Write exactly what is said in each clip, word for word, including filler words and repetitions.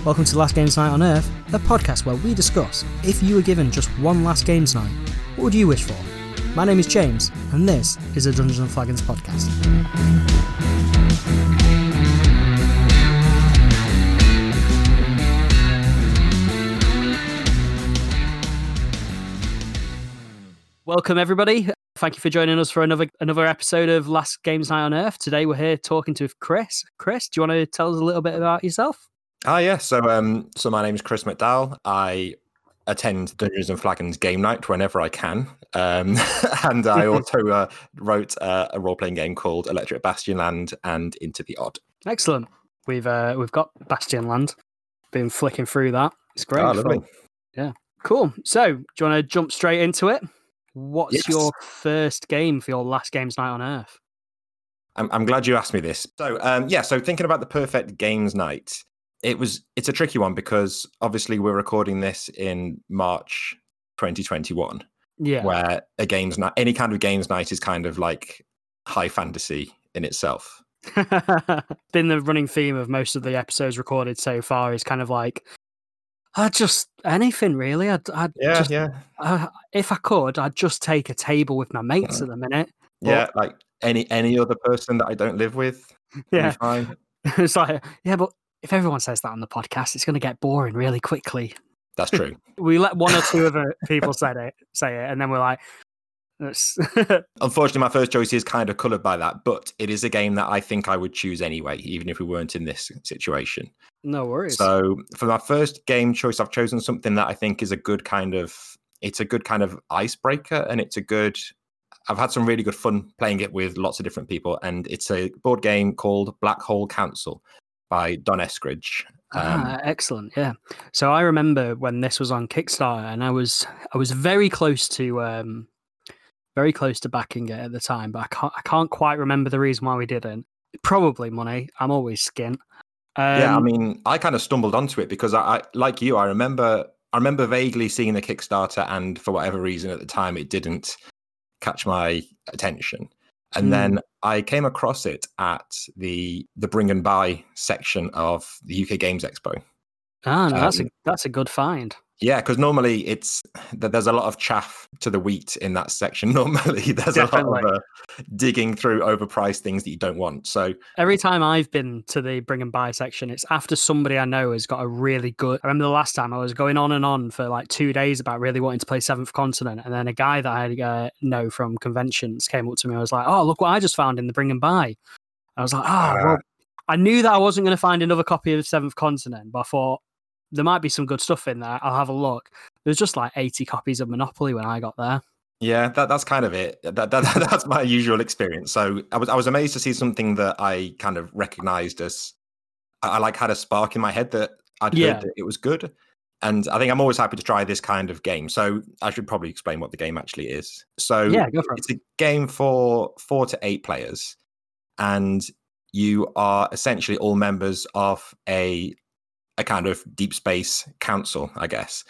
Welcome to Last Games Night on Earth, a podcast where we discuss, if you were given just one last games night, what would you wish for? My name is James, and this is a Dungeons and Flagons podcast. Welcome everybody. Thank you for joining us for another another episode of Last Games Night on Earth. Today we're here talking to Chris. Chris, do you want to tell us a little bit about yourself? Ah, yeah. So, um, so my name is Chris McDowell. I attend Dungeons and Flagons game night whenever I can, um, and I also uh, wrote uh, a role-playing game called Electric Bastionland and Into the Odd. Excellent. We've uh, we've got Bastionland. Been flicking through that. It's great. Ah, lovely. Fun. Yeah, cool. So, do you want to jump straight into it? What's Yes. your first game for your Last Games Night on Earth? I'm, I'm glad you asked me this. So, um, yeah. So, thinking about the perfect games night, it was it's a tricky one because obviously we're recording this in March twenty twenty-one, Yeah. where a games night, any kind of games night, is kind of like high fantasy in itself. Been the running theme of most of the episodes recorded so far is kind of like, I just anything really. I'd, I'd Yeah, just, yeah, uh, if I could, I'd just take a table with my mates at the minute. But, yeah. Like any any other person that I don't live with, yeah. be fine. It's like, yeah, but if everyone says that on the podcast, it's going to get boring really quickly. That's true. We let one or two other people say it, say it, and then we're like, that's... Unfortunately, my first choice is kind of coloured by that, but it is a game that I think I would choose anyway, even if we weren't in this situation. No worries. So for my first game choice, I've chosen something that I think is a good kind of, it's a good kind of icebreaker, and it's a good, I've had some really good fun playing it with lots of different people, and it's a board game called Black Hole Council by Don Eskridge. Um, ah, excellent. Yeah. So I remember when this was on Kickstarter, and I was I was very close to um, very close to backing it at the time, but I can't I can't quite remember the reason why we didn't. Probably money. I'm always skint. Um, yeah, I mean, I kind of stumbled onto it because I, I, like you, I remember I remember vaguely seeing the Kickstarter, and for whatever reason at the time, it didn't catch my attention. And Mm. then I came across it at the the Bring and Buy section of the U K Games Expo. ah, no, that's a Um, that's a good find. Yeah, because normally it's that there's a lot of chaff to the wheat in that section. Normally there's Definitely. a lot of uh, digging through overpriced things that you don't want. So Every time I've been to the Bring and Buy section, it's after somebody I know has got a really good. I remember the last time I was going on and on for like two days about really wanting to play Seventh Continent, and then a guy that I uh, know from conventions came up to me. I was like, "Oh, look what I just found in the Bring and Buy." I was like, "Oh, Ah. well." I knew that I wasn't going to find another copy of Seventh Continent, but I thought there might be some good stuff in there. I'll have a look. There's just like eighty copies of Monopoly when I got there. yeah, that that's kind of it. That, that that's my usual experience. So I was I was amazed to see something that I kind of recognized as I, I like had a spark in my head that I'd Yeah. heard that it was good. And I think I'm always happy to try this kind of game. So I should probably explain what the game actually is. So Yeah, go for it. it's a game for four to eight players, and you are essentially all members of a a kind of deep space council, I guess.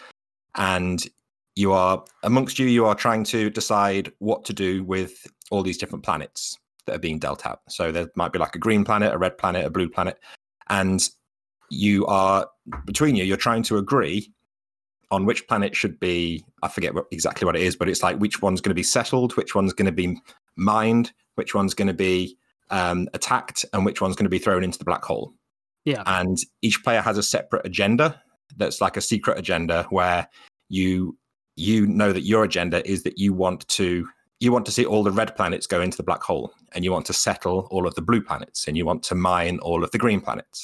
And you are amongst you, you are trying to decide what to do with all these different planets that are being dealt out. So there might be like a green planet, a red planet, a blue planet, and you are between you, you're trying to agree on which planet should be, I forget what, exactly what it is, but it's like which one's going to be settled, which one's going to be mined, which one's going to be um, attacked, and which one's going to be thrown into the black hole. Yeah. And each player has a separate agenda that's like a secret agenda where you you know that your agenda is that you want to you want to see all the red planets go into the black hole, and you want to settle all of the blue planets, and you want to mine all of the green planets.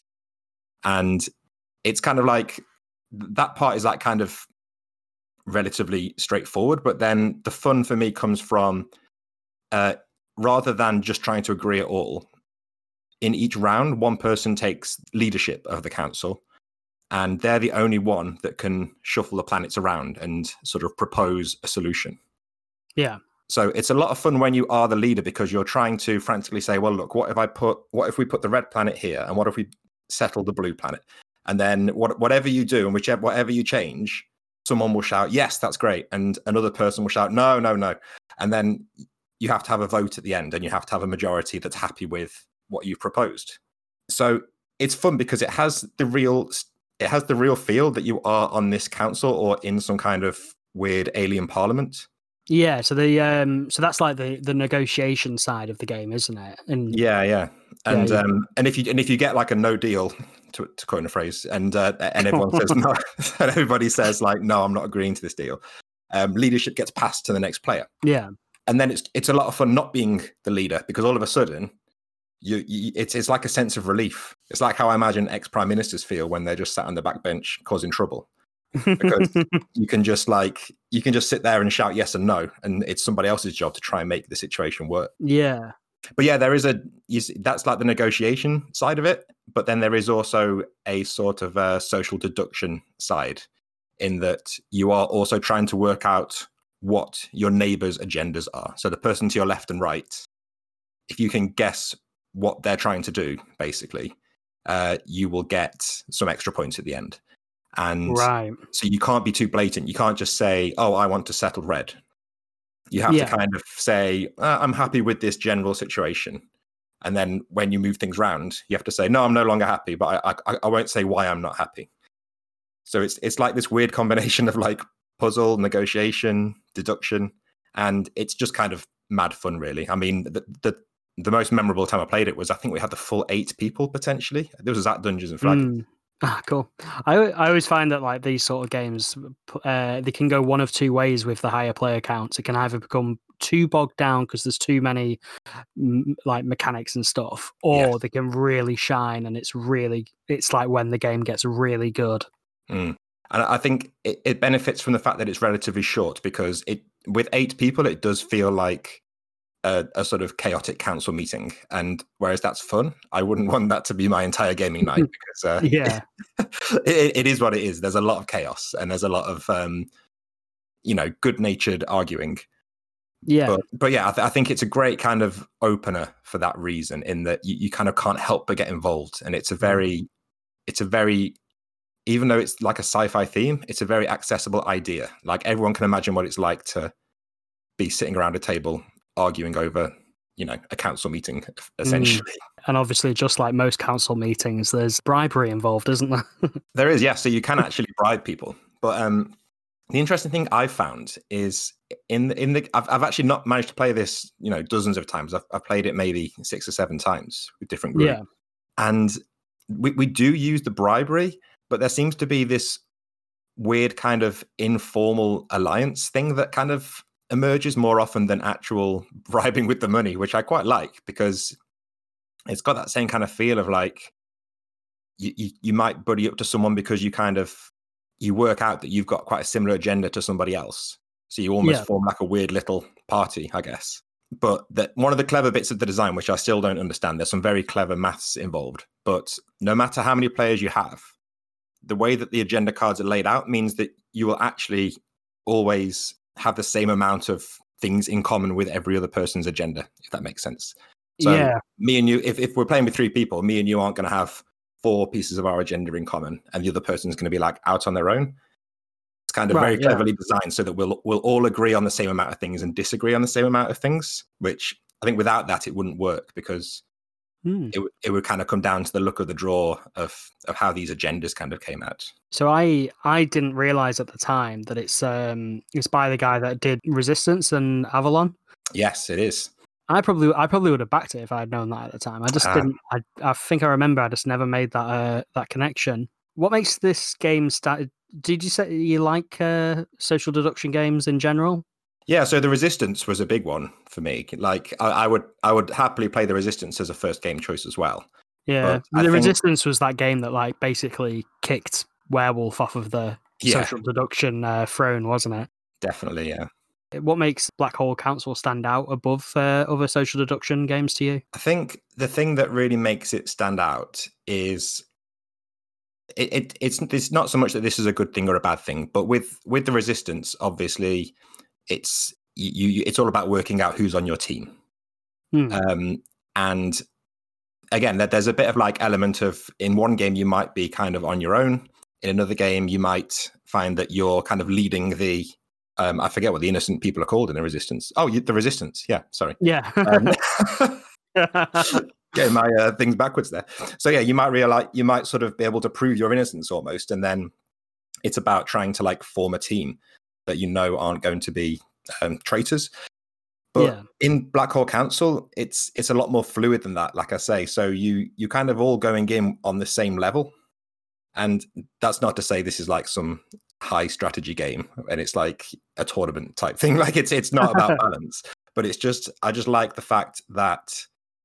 And it's kind of like that part is like kind of relatively straightforward, but then the fun for me comes from uh, rather than just trying to agree at all. In each round, one person takes leadership of the council, and they're the only one that can shuffle the planets around and sort of propose a solution. Yeah. So it's a lot of fun when you are the leader, because you're trying to frantically say, well, look, what if I put, what if we put the red planet here, and what if we settle the blue planet? And then what, whatever you do and whichever, whatever you change, someone will shout, yes, that's great. And another person will shout, no, no, no. And then you have to have a vote at the end, and you have to have a majority that's happy with what you've proposed. So it's fun because it has the real it has the real feel that you are on this council or in some kind of weird alien parliament. Yeah, so the um, so that's like the, the negotiation side of the game, isn't it? And yeah, yeah, and yeah, um, and if you and if you get like a no deal, to, to coin a phrase, and uh, and everyone says no, and everybody says like no, I'm not agreeing to this deal. Um, leadership gets passed to the next player. Yeah, and then it's it's a lot of fun not being the leader because all of a sudden, you, you it's it's like a sense of relief. It's like how I imagine ex prime ministers feel when they're just sat on the back bench causing trouble. Because you can just like you can just sit there and shout yes and no, and it's somebody else's job to try and make the situation work. Yeah, but yeah, there is a you see, that's like the negotiation side of it. But then there is also a sort of a social deduction side, in that you are also trying to work out what your neighbors' agendas are. So the person to your left and right, if you can guess what they're trying to do, basically, uh, you will get some extra points at the end. And right. So you can't be too blatant. You can't just say, oh, I want to settle red. You have Yeah. to kind of say, uh, I'm happy with this general situation. And then when you move things around, you have to say, no, I'm no longer happy, but I, I, I won't say why I'm not happy. So it's it's like this weird combination of like puzzle, negotiation, deduction, and it's just kind of mad fun, really. I mean, the the, the most memorable time I played it was, I think we had the full eight people potentially. This was at Dungeons and Dragons. Mm. Ah, cool. I I always find that like these sort of games, uh, they can go one of two ways with the higher player counts. It can either become too bogged down because there's too many m- like mechanics and stuff, or Yes. they can really shine, and it's really it's like when the game gets really good. Mm. And I think it, it benefits from the fact that it's relatively short, because it with eight people, it does feel like a, a sort of chaotic council meeting. And whereas that's fun, I wouldn't want that to be my entire gaming night, because uh, Yeah. it, it is what it is. There's a lot of chaos, and there's a lot of um, you know, good-natured arguing. Yeah. But, but yeah, I, th- I think it's a great kind of opener for that reason, in that you, you kind of can't help but get involved. And it's a very, it's a very, even though it's like a sci-fi theme, it's a very accessible idea. Like everyone can imagine what it's like to be sitting around a table arguing over, you know, a council meeting, essentially. Mm. And obviously, just like most council meetings, there's bribery involved, isn't there? There is, yeah. So you can actually bribe people. But um, the interesting thing I've found is in the, in the I've, I've actually not managed to play this, you know, dozens of times. I've, I've played it maybe six or seven times with different groups. Yeah. And we, we do use the bribery, but there seems to be this weird kind of informal alliance thing that kind of emerges more often than actual bribing with the money, which I quite like, because it's got that same kind of feel of like you, you, you might buddy up to someone because you kind of you work out that you've got quite a similar agenda to somebody else. So you almost Yeah. form like a weird little party, I guess. But that one of the clever bits of the design, which I still don't understand, there's some very clever maths involved. But no matter how many players you have, the way that the agenda cards are laid out means that you will actually always have the same amount of things in common with every other person's agenda, if that makes sense. So Yeah. me and you, if, if we're playing with three people, me and you aren't going to have four pieces of our agenda in common, and the other person's going to be like out on their own. It's kind of Right, very yeah. cleverly designed so that we'll we'll all agree on the same amount of things and disagree on the same amount of things, which I think without that it wouldn't work, because Hmm. it, would- it would kind of come down to the look of the draw of of how these agendas kind of came out. So I I didn't realize at the time that it's um it's by the guy that did Resistance and Avalon. Yes, it is. I probably I probably would have backed it if I had known that at the time. I just Ah. didn't. I I think I remember. I just never made that uh, that connection. What makes this game start? Did you say you like uh, social deduction games in general? Yeah, so the Resistance was a big one for me. Like I, I would I would happily play the Resistance as a first game choice as well. Yeah, But I the think- Resistance was that game that like basically kicked Werewolf off of the Yeah. social deduction uh, throne, wasn't it? Definitely, yeah. What makes Black Hole Council stand out above uh, other social deduction games to you? I think the thing that really makes it stand out is it, it it's it's not so much that this is a good thing or a bad thing, but with with the Resistance, obviously, it's you, you it's all about working out who's on your team. Hmm. Um, and again, that there's a bit of like element of in one game you might be kind of on your own. In another game, you might find that you're kind of leading the. Um, I forget what the innocent people are called in the Resistance. Oh, you, the Resistance. Yeah, sorry. Yeah. Um, getting my uh, things backwards there. So yeah, you might realize you might sort of be able to prove your innocence almost, and then it's about trying to like form a team that you know aren't going to be um, traitors. But Yeah. in Black Hole Council, it's it's a lot more fluid than that. Like I say, so you you kind of all going in on the same level, and that's not to say this is like some high strategy game and it's like a tournament type thing. Like it's it's not about balance, but it's just I just like the fact that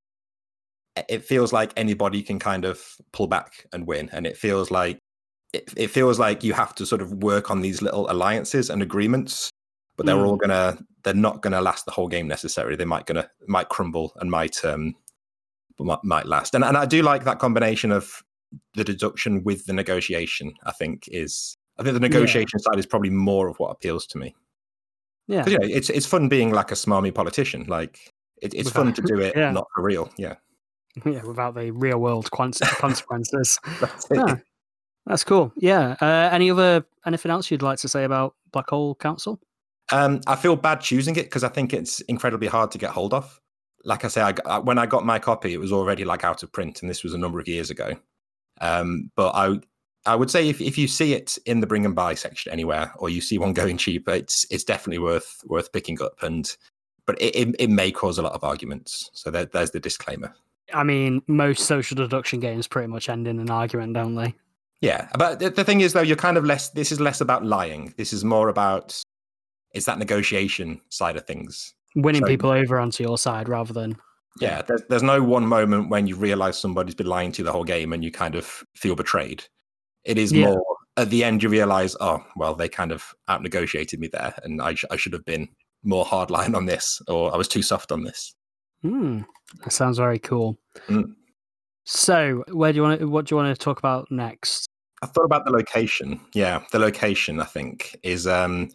it feels like anybody can kind of pull back and win, and it feels like it, it feels like you have to sort of work on these little alliances and agreements, but they're mm. all gonna they're not gonna last the whole game necessarily. They might gonna might crumble and might um might, might last. And and I do like that combination of the deduction with the negotiation. I think is I think the negotiation yeah. side is probably more of what appeals to me. Yeah, you know, it's it's fun being like a smarmy politician. Like it, it's without, fun to do it yeah. not for real. Yeah. Yeah, without the real world consequences. That's, yeah, that's cool. Yeah. Uh, any other anything else you'd like to say about Black Hole Council? Um, I feel bad choosing it because I think it's incredibly hard to get hold of. Like I say, I, I, when I got my copy, it was already like out of print, and this was a number of years ago. Um, but I, I would say if, if you see it in the bring and buy section anywhere, or you see one going cheap, it's it's definitely worth worth picking up. And but it it, it may cause a lot of arguments. So there, there's the disclaimer. I mean, most social deduction games pretty much end in an argument, don't they? Yeah, but the, the thing is, though, you're kind of less. This is less about lying. This is more about it's that negotiation side of things, winning so, people over onto your side rather than. Yeah, there's there's no one moment when you realize somebody's been lying to you the whole game and you kind of feel betrayed. It is yeah. more at the end you realize, oh well, they kind of out negotiated me there, and I sh- I should have been more hardline on this, or I was too soft on this. Hmm, that sounds very cool. Mm. So, where do you want to? What do you want to talk about next? I thought about the location. Yeah, the location I think is. Um,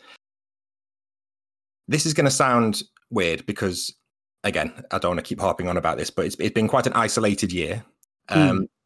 this is going to sound weird because, again, I don't want to keep harping on about this, but it's it's been quite an isolated year. Um, mm.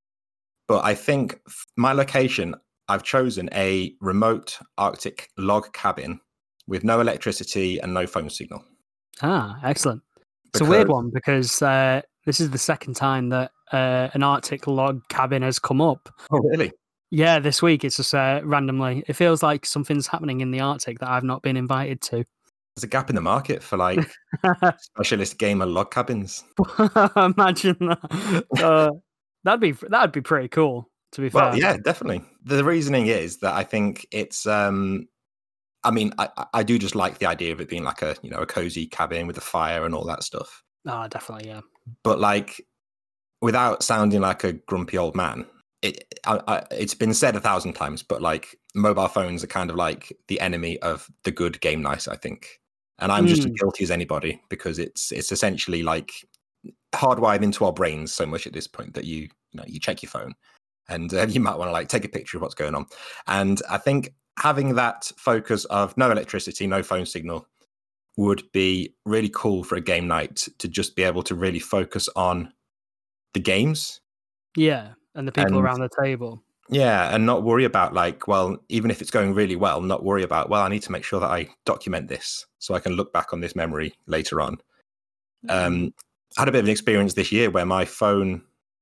But I think my location, I've chosen a remote Arctic log cabin with no electricity and no phone signal. Ah, excellent. It's because, a weird one because uh, this is the second time that uh, an Arctic log cabin has come up. Oh, really? Yeah, this week it's just uh, randomly. It feels like something's happening in the Arctic that I've not been invited to. There's a gap in the market for like specialist gamer log cabins. Imagine that. Uh, that'd be that'd be pretty cool. To be fair, well, yeah, definitely. The reasoning is that I think it's. Um, I mean, I, I do just like the idea of it being like a, you know, a cozy cabin with a fire and all that stuff. Oh, definitely, yeah. But like, without sounding like a grumpy old man, it I, I, it's been said a thousand times, but like, mobile phones are kind of like the enemy of the good game nice, I think. And I'm mm. just as guilty as anybody because it's it's essentially like hardwired into our brains so much at this point that you you know you check your phone and uh, you might want to like take a picture of what's going on. And I think having that focus of no electricity, no phone signal would be really cool for a game night to just be able to really focus on the games. Yeah, and the people and, around the table. Yeah, and not worry about like, well, even if it's going really well, not worry about, well, I need to make sure that I document this so I can look back on this memory later on. Mm-hmm. Um, I had a bit of an experience this year where my phone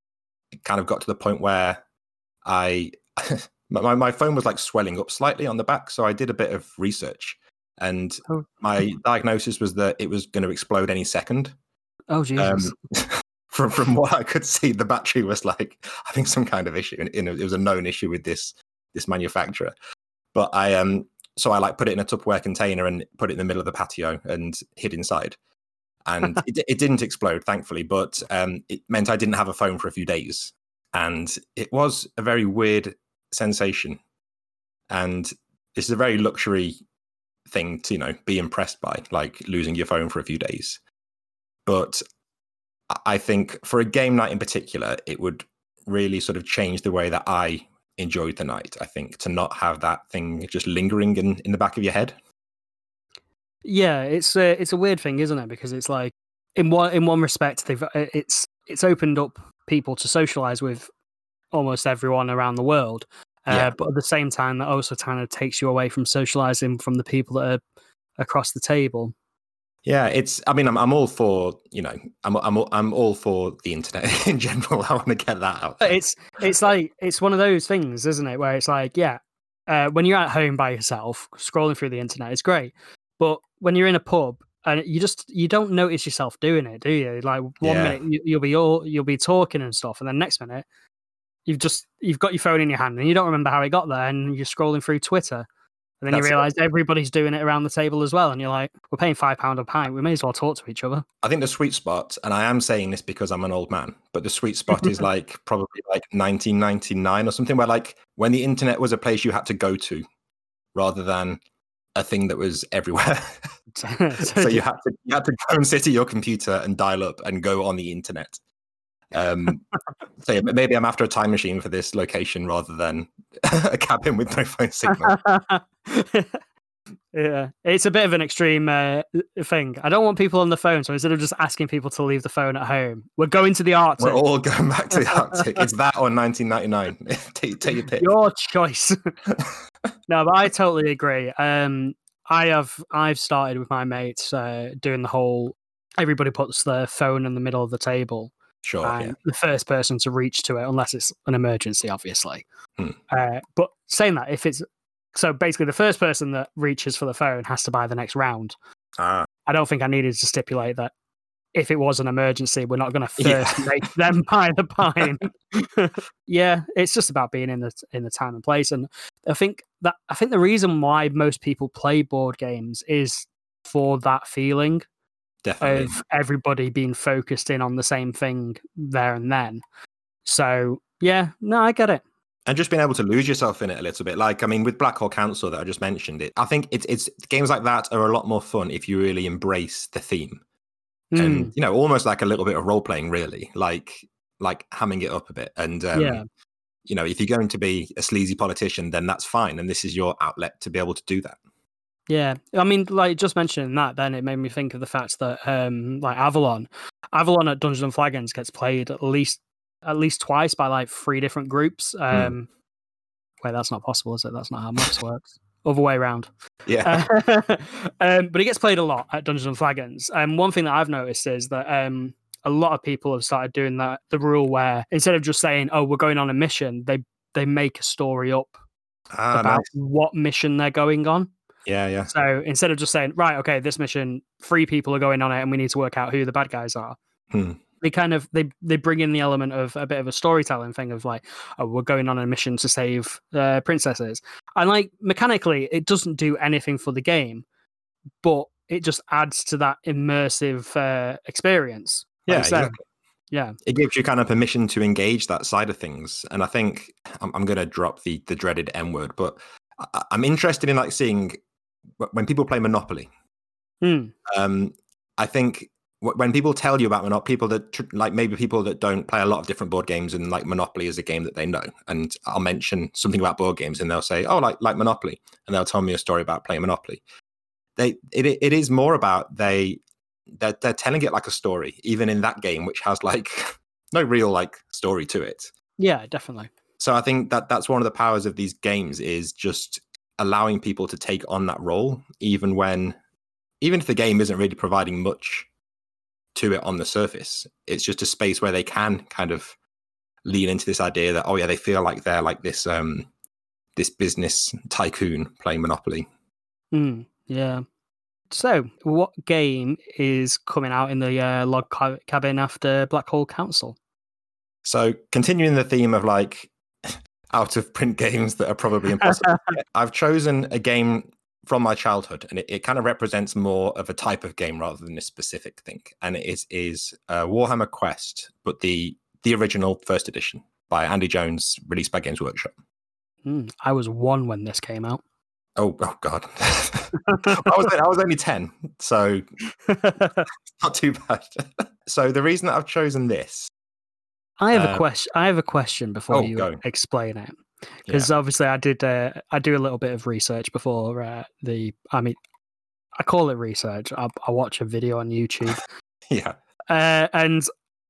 kind of got to the point where I... My my phone was like swelling up slightly on the back, so I did a bit of research, and oh. my diagnosis was that it was going to explode any second. Oh Jesus! Um, from from what I could see, the battery was like having some kind of issue, and it was a known issue with this this manufacturer. But I um so I like put it in a Tupperware container and put it in the middle of the patio and hid inside, and it it didn't explode, thankfully. But um, it meant I didn't have a phone for a few days, and it was a very weird sensation, and this is a very luxury thing to, you know, be impressed by, like losing your phone for a few days. But I think for a game night in particular, it would really sort of change the way that I enjoyed the night. I think to not have that thing just lingering in, in the back of your head. Yeah, it's a, it's a weird thing, isn't it? Because it's like in one in one respect, they've it's it's opened up people to socialize with almost everyone around the world, uh, yeah. but at the same time, that also kind of takes you away from socializing from the people that are across the table. Yeah, it's. I mean, I'm I'm all for you know, I'm I'm all- I'm all for the internet in general. I want to get that out. But it's it's like it's one of those things, isn't it? Where it's like, yeah, uh, when you're at home by yourself scrolling through the internet, it's great. But when you're in a pub and you just you don't notice yourself doing it, do you? Like one Yeah. minute you, you'll be all you'll be talking and stuff, and then next minute you've just you've got your phone in your hand and you don't remember how it got there, and you're scrolling through Twitter. And then That's you it. realise everybody's doing it around the table as well. And you're like, we're paying five pounds a pint. We may as well talk to each other. I think the sweet spot, and I am saying this because I'm an old man, but the sweet spot is like probably like nineteen ninety-nine or something, where like when the internet was a place you had to go to rather than a thing that was everywhere. So you had to you had to go and sit at your computer and dial up and go on the internet. Um, so yeah, maybe I'm after a time machine for this location rather than a cabin with no phone signal. Yeah, it's a bit of an extreme uh, thing. I don't want people on the phone, so instead of just asking people to leave the phone at home, we're going to the Arctic. We're all going back to the Arctic. It's that or nineteen ninety-nine. take, take your pick. Your choice. No, but I totally agree. Um, I have I've started with my mates uh, doing the whole. Everybody puts their phone in the middle of the table. Sure. And Yeah. the first person to reach to it, unless it's an emergency, obviously. Hmm. Uh, but saying that, if it's so basically the first person that reaches for the phone has to buy the next round. Ah. I don't think I needed to stipulate that if it was an emergency, we're not going to first Yeah. make them buy the pint. Yeah, it's just about being in the in the time and place, and I think that I think the reason why most people play board games is for that feeling Definitely. of everybody being focused in on the same thing there and then. So yeah, no, I get it. And just being able to lose yourself in it a little bit. Like, I mean, with Black Hole Council that I just mentioned, it. I think it's it's games like that are a lot more fun if you really embrace the theme, Mm, and you know, almost like a little bit of role playing, really, like like hamming it up a bit. And um, yeah, you know, if you're going to be a sleazy politician, then that's fine, and this is your outlet to be able to do that. yeah. I mean, like just mentioning that, then it made me think of the fact that um, like Avalon, Avalon at Dungeons and Dragons gets played at least at least twice by like three different groups. Um, Wait, that's not possible, is it? That's not how maths works. Other way around. Yeah. Uh, um, but it gets played a lot at Dungeons and Dragons. And one thing that I've noticed is that um, a lot of people have started doing that. The rule where instead of just saying, "Oh, we're going on a mission," they they make a story up ah, about nice. what mission they're going on. Yeah, yeah. So instead of just saying, "Right, okay, this mission, three people are going on it, and we need to work out who the bad guys are," Hmm. they kind of they they bring in the element of a bit of a storytelling thing of like, oh, we're going on a mission to save uh, princesses, and like mechanically it doesn't do anything for the game, but it just adds to that immersive uh, experience. Yeah, Like, so, exactly. yeah, It gives you kind of permission to engage that side of things, and I think I'm, I'm going to drop the the dreaded M word, but I, I'm interested in like seeing wh- when people play Monopoly. Hmm. Um, I think wh- when people tell you about Monopoly, people that tr- like maybe people that don't play a lot of different board games and like Monopoly is a game that they know, and I'll mention something about board games and they'll say, "Oh, like like Monopoly," and they'll tell me a story about playing Monopoly. They it it is more about they they're, they're telling it like a story, even in that game, which has like no real like story to it. Yeah, definitely. So I think that that's one of the powers of these games is just allowing people to take on that role, even when, even if the game isn't really providing much to it on the surface. It's just a space where they can kind of lean into this idea that, oh yeah, they feel like they're like this um this business tycoon playing Monopoly. Hmm. Yeah. So, what game is coming out in the uh, log ca- cabin after Black Hole Council? So continuing the theme of like out of print games that are probably impossible to get, I've chosen a game from my childhood, and it, it kind of represents more of a type of game rather than a specific thing. And it is is uh, Warhammer Quest, but the the original first edition by Andy Jones, released by Games Workshop. Hmm. I was one when this came out. Oh, oh God! I was I was only ten, so not too bad. So the reason that I've chosen this, I have a Um, question. I have a question before oh, you go. explain it, because obviously I did. Uh, I do a little bit of research before uh, the. I mean, I call it research. I, I watch a video on YouTube, yeah, uh, and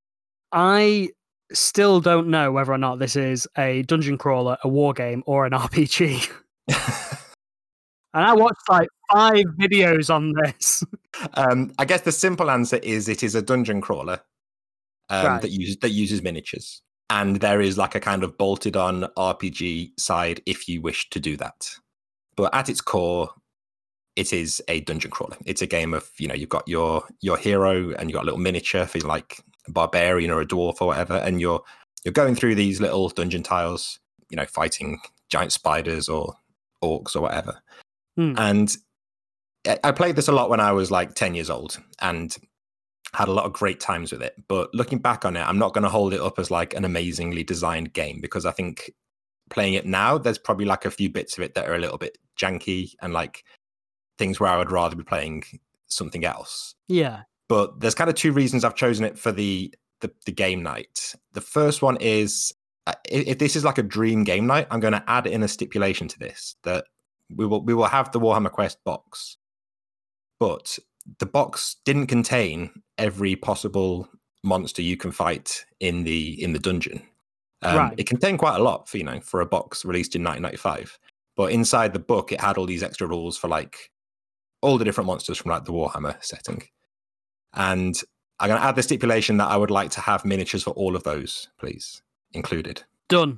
I still don't know whether or not this is a dungeon crawler, a war game, or an R P G. And I watched like five videos on this. um, I guess the simple answer is it is a dungeon crawler um, Right. that uses that uses miniatures, and there is like a kind of bolted on R P G side if you wish to do that. But at its core, it is a dungeon crawler. It's a game of, you know, you've got your your hero and you've got a little miniature for like a barbarian or a dwarf or whatever, and you're you're going through these little dungeon tiles, you know, fighting giant spiders or orcs or whatever. Hmm. And I played this a lot when I was like ten years old and had a lot of great times with it. But looking back on it, I'm not going to hold it up as like an amazingly designed game, because I think playing it now, there's probably like a few bits of it that are a little bit janky and like things where I would rather be playing something else. Yeah. But there's kind of two reasons I've chosen it for the the, the game night. The first one is, uh, if this is like a dream game night, I'm going to add in a stipulation to this that we will we will have the Warhammer Quest box, but the box didn't contain every possible monster you can fight in the in the dungeon. Um, right. It contained quite a lot for, you know, for a box released in nineteen ninety-five. But inside the book, it had all these extra rules for like all the different monsters from like the Warhammer setting. And I'm going to add the stipulation that I would like to have miniatures for all of those, please, included. Done.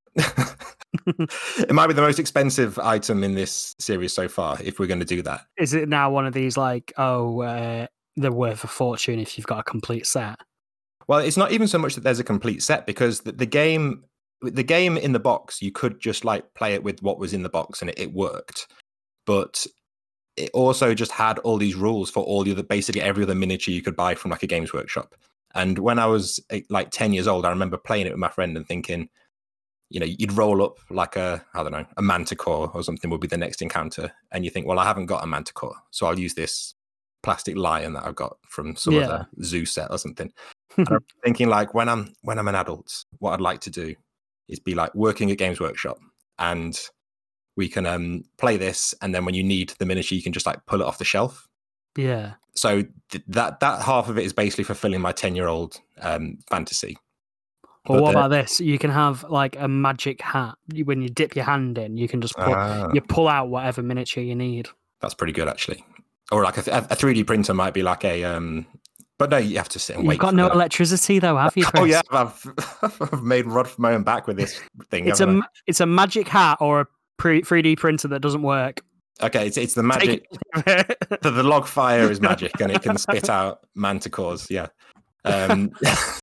It might be the most expensive item in this series so far, if we're going to do that. Is it now one of these like, oh, uh, they're worth a fortune if you've got a complete set? Well, it's not even so much that there's a complete set, because the, the game, the game in the box, you could just like play it with what was in the box and it, it worked. But it also just had all these rules for all the other, basically every other miniature you could buy from like a Games Workshop. And when I was like ten years old, I remember playing it with my friend and thinking, you know, you'd roll up like a, I don't know, a manticore or something would be the next encounter. And you think, well, I haven't got a manticore, so I'll use this plastic lion that I've got from some Yeah. other zoo set or something. And I'm thinking like, when I'm when I'm an adult, what I'd like to do is be like working at Games Workshop, and we can um, play this, and then when you need the miniature, you can just like pull it off the shelf. Yeah. So th- that that half of it is basically fulfilling my ten-year-old um, fantasy. Or But what the- about this? You can have like a magic hat. You- When you dip your hand in, you can just pull, Ah. you pull out whatever miniature you need. That's pretty good, actually. Or like a, a three D printer might be like a... Um, but no, you have to sit and wait You've got for no that. electricity though, have you, Chris? Oh yeah, I've, I've made rod for my own back with this thing. It's a haven't ma- it's a magic hat or a pre- three D printer that doesn't work. I? Okay, it's it's the magic. Take it. the, the log fire is magic, and it can spit out manticores. Yeah, um,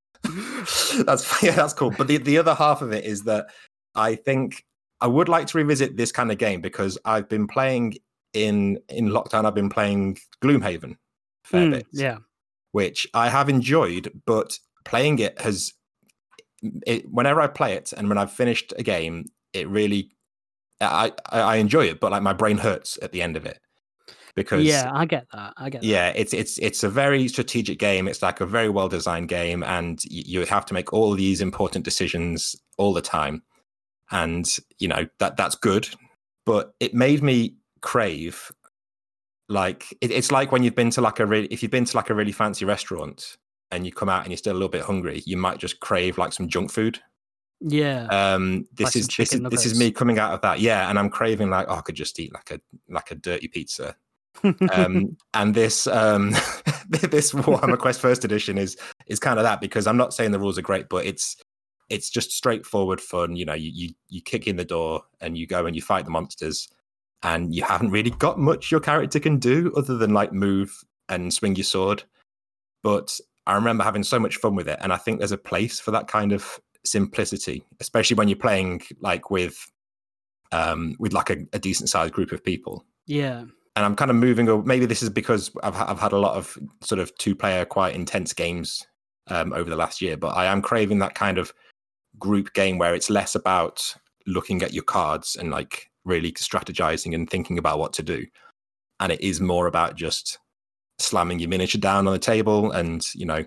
that's yeah, that's cool. But the the other half of it is that I think I would like to revisit this kind of game, because I've been playing in in lockdown. I've been playing Gloomhaven a fair Mm, bit. yeah. Which I have enjoyed, but playing it has, it, whenever I play it and when I've finished a game, it really, I, I, I enjoy it, but like my brain hurts at the end of it, because Yeah, I get that. I get that. yeah, it's it's it's a very strategic game. It's like a very well designed game, and y- you have to make all these important decisions all the time, and you know that that's good, but it made me crave. Like it, it's like when you've been to like a really, if you've been to like a really fancy restaurant and you come out and you're still a little bit hungry, you might just crave like some junk food. Yeah. Um, this Like is some this is chicken this is nuggets. me coming out of that, yeah, and I'm craving like, oh, I could just eat like a like a dirty pizza. Um, and this um, this Warhammer Quest First Edition is is kind of that, because I'm not saying the rules are great, but it's it's just straightforward fun. You know, you you you kick in the door and you go and you fight the monsters. And you haven't really got much your character can do other than like move and swing your sword. But I remember having so much fun with it. And I think there's a place for that kind of simplicity, especially when you're playing like with um, with like a, a decent sized group of people. Yeah. And I'm kind of moving, or maybe this is because I've, I've had a lot of sort of two player, quite intense games um, over the last year. But I am craving that kind of group game where it's less about looking at your cards and like really strategizing and thinking about what to do, and it is more about just slamming your miniature down on the table and, you know,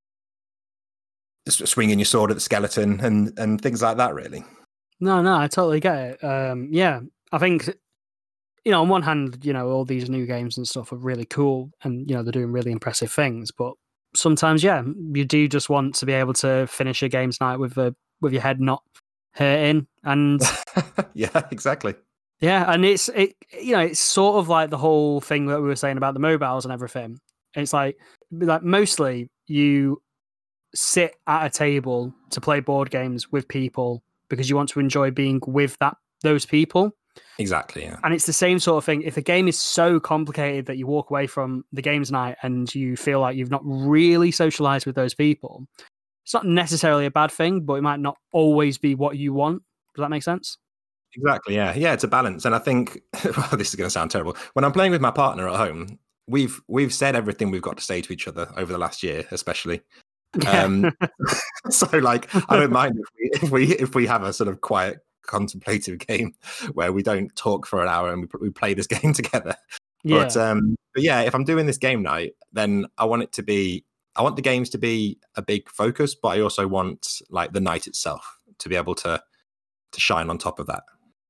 swinging your sword at the skeleton and and things like that, really. No, no, I totally get it. Um, yeah, I think, you know, on one hand, you know, all these new games and stuff are really cool, and you know they're doing really impressive things. But sometimes, yeah, you do just want to be able to finish a games night with a with your head not hurting, and Yeah, exactly. Yeah, and it's it you know it's sort of like the whole thing that we were saying about the mobiles and everything. It's like like mostly you sit at a table to play board games with people because you want to enjoy being with that those people. Exactly. Yeah. And it's the same sort of thing. If a game is so complicated that you walk away from the games night and you feel like you've not really socialized with those people, it's not necessarily a bad thing, but it might not always be what you want. Does that make sense? Exactly. Yeah. Yeah. It's a balance. And I think, well, this is going to sound terrible. When I'm playing with my partner at home, we've we've said everything we've got to say to each other over the last year, especially. Yeah. Um, so, like, I don't mind if we if we if we have a sort of quiet, contemplative game where we don't talk for an hour and we, we play this game together. Yeah. But um, but yeah, if I'm doing this game night, then I want it to be. I want the games to be a big focus, but I also want like the night itself to be able to to shine on top of that.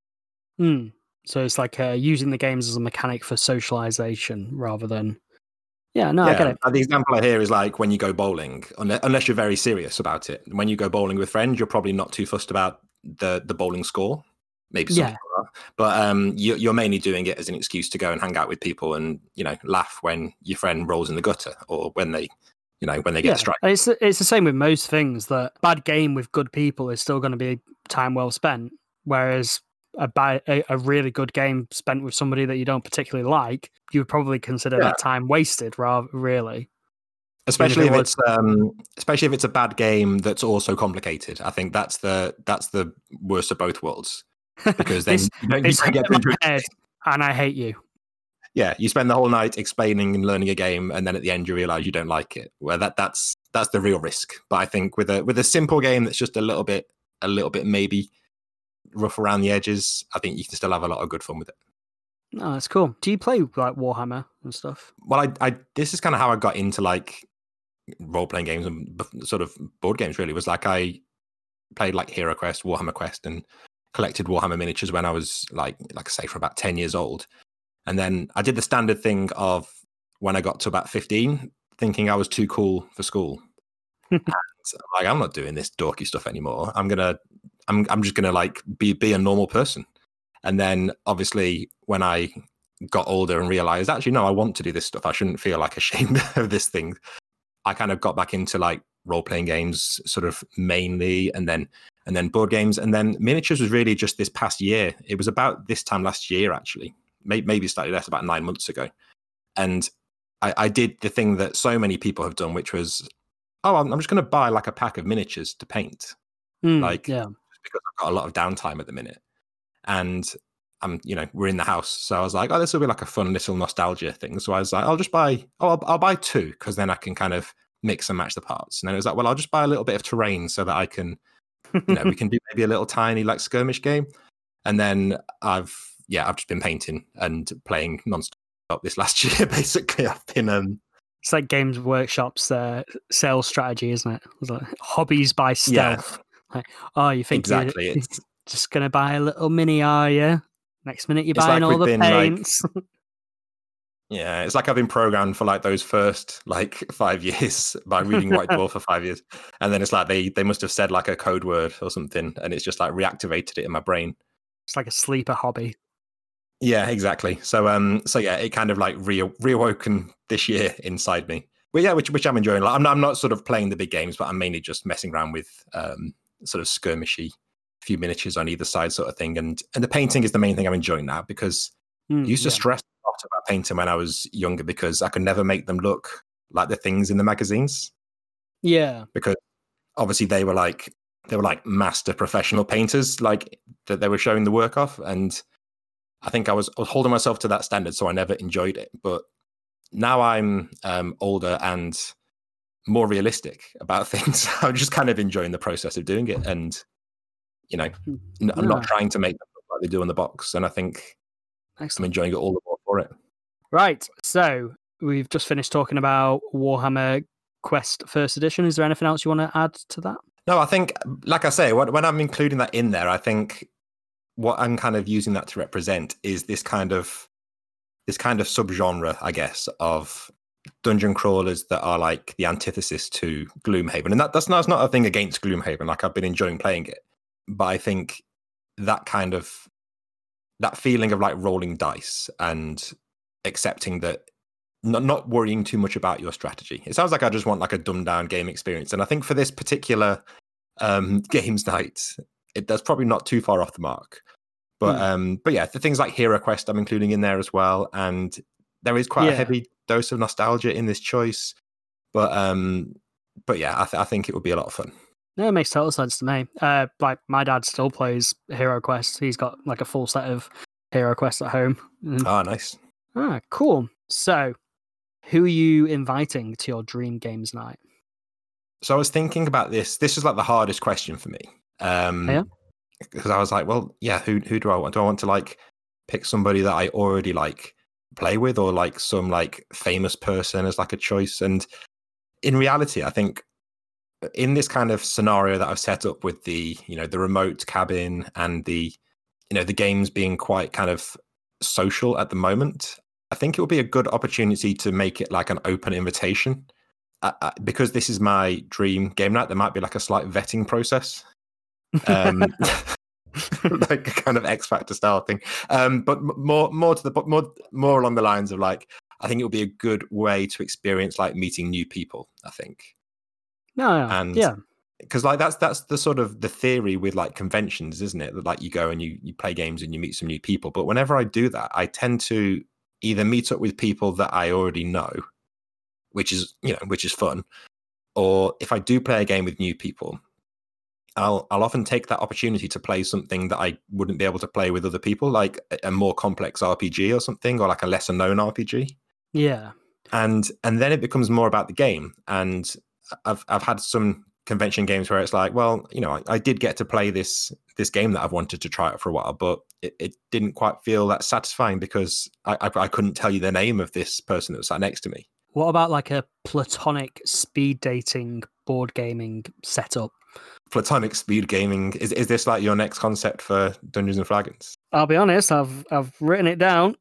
Mm. So it's like uh, using the games as a mechanic for socialization rather than. Yeah, no, yeah, I get it. The example I hear is like when you go bowling, unless you're very serious about it. When you go bowling with friends, you're probably not too fussed about the the bowling score. Maybe some Yeah. people are, but um, you, you're mainly doing it as an excuse to go and hang out with people and you know laugh when your friend rolls in the gutter or when they, you know, when they get Yeah, a strike. it's it's the same with most things. That bad game with good people is still going to be time well spent, whereas a, bad, a a really good game spent with somebody that you don't particularly like, you would probably consider Yeah. that time wasted. Rather, really, Especially if if it it's um, especially if it's a bad game that's also complicated. I think that's the that's the worst of both worlds because then This- you don't, you it's don't get in my into it. head, and I hate you. Yeah, you spend the whole night explaining and learning a game, and then at the end you realize you don't like it. Well, that that's that's the real risk. But I think with a with a simple game that's just a little bit a little bit maybe rough around the edges, I think you can still have a lot of good fun with it. Oh, that's cool. Do you play like Warhammer and stuff? Well, I, I this is kind of how I got into like role playing games and sort of board games. Really, was like I played like Hero Quest, Warhammer Quest, and collected Warhammer miniatures when I was like like I say for about ten years old. And then I did the standard thing of when I got to about fifteen, thinking I was too cool for school. And I'm like, I'm not doing this dorky stuff anymore. I'm gonna, I'm, I'm just gonna like be be a normal person. And then obviously when I got older and realized actually no, I want to do this stuff. I shouldn't feel like ashamed of this thing. I kind of got back into like role playing games, sort of mainly, and then and then board games, and then miniatures was really just this past year. It was about this time last year actually. Maybe slightly less, about nine months ago. And I, I did the thing that so many people have done, which was, oh, I'm, I'm just going to buy like a pack of miniatures to paint. Mm, like, yeah. because I've got a lot of downtime at the minute. And I'm, you know, we're in the house. So I was like, oh, this will be like a fun little nostalgia thing. So I was like, I'll just buy, oh, I'll, I'll buy two because then I can kind of mix and match the parts. And then it was like, well, I'll just buy a little bit of terrain so that I can, you know, we can do maybe a little tiny like skirmish game. And then I've, yeah, I've just been painting and playing non-stop this last year. Basically, I've been. Um, it's like Games Workshop's uh, sales strategy, isn't it? It's like hobbies by stealth. Yeah. Like, oh, you think exactly? you're it's just gonna buy a little mini, are you? Next minute, you're buying like all the paints. Like, yeah, it's like I've been programmed for like those first like five years by reading White Dwarf for five years, and then it's like they they must have said like a code word or something, and it's just like reactivated it in my brain. It's like a sleeper hobby. Yeah, exactly. So, um, so yeah, it kind of like re- reawoken this year inside me. But yeah, which which I'm enjoying. Like, I'm not, I'm not sort of playing the big games, but I'm mainly just messing around with um, sort of skirmishy, few miniatures on either side, sort of thing. And and the painting is the main thing I'm enjoying now because mm, I used yeah. to stress a lot about painting when I was younger because I could never make them look like the things in the magazines. Yeah, because obviously they were like they were like master professional painters, like that they were showing the work off, and I think I was, I was holding myself to that standard, so I never enjoyed it. But now I'm um, older and more realistic about things. I'm just kind of enjoying the process of doing it, and you know, yeah. I'm not trying to make them look like they do on the box. And I think Excellent. I'm enjoying it all the more for it. Right. So we've just finished talking about Warhammer Quest First Edition. Is there anything else you want to add to that? No, I think, like I say, when I'm including that in there, I think what I'm kind of using that to represent is this kind of this kind of subgenre, I guess, of dungeon crawlers that are like the antithesis to Gloomhaven. And that, that's, not, that's not a thing against Gloomhaven. Like, I've been enjoying playing it. But I think that kind of that feeling of like rolling dice and accepting that, not, not worrying too much about your strategy. It sounds like I just want like a dumbed down game experience. And I think for this particular um, games night, it, that's probably not too far off the mark. But mm. um, but yeah, the things like Hero Quest I'm including in there as well. And there is quite yeah. a heavy dose of nostalgia in this choice. But um, but yeah, I, th- I think it would be a lot of fun. No, it makes total sense to me. Uh, like my dad still plays Hero Quest. He's got like a full set of Hero Quest at home. Mm. Oh, nice. Ah, cool. So, who are you inviting to your dream games night? So I was thinking about this. This is like the hardest question for me. Um, yeah. Because I was like, well, yeah, who who do I want? Do I want to like pick somebody that I already like play with, or like some like famous person as like a choice? And in reality, I think in this kind of scenario that I've set up with the, you know, the remote cabin and the, you know, the games being quite kind of social at the moment, I think it will be a good opportunity to make it like an open invitation. Uh, uh, because this is my dream game night, there might be like a slight vetting process. Um, like a kind of X Factor style thing. Um, but more, more to the more, more along the lines of like, I think it would be a good way to experience like meeting new people. I think. No, no. And yeah, because like that's that's the sort of the theory with like conventions, isn't it? That like you go and you you play games and you meet some new people. But whenever I do that, I tend to either meet up with people that I already know, which is you know which is fun, or if I do play a game with new people, I'll I'll often take that opportunity to play something that I wouldn't be able to play with other people, like a more complex R P G or something, or like a lesser known R P G. Yeah, and and then it becomes more about the game. And I've I've had some convention games where it's like, well, you know, I, I did get to play this this game that I've wanted to try out for a while, but it, it didn't quite feel that satisfying because I, I I couldn't tell you the name of this person that was sat next to me. What about like a platonic speed dating board gaming setup? Platonic speed gaming, is is this like your next concept for Dungeons and Dragons? I'll be honest, I've I've written it down.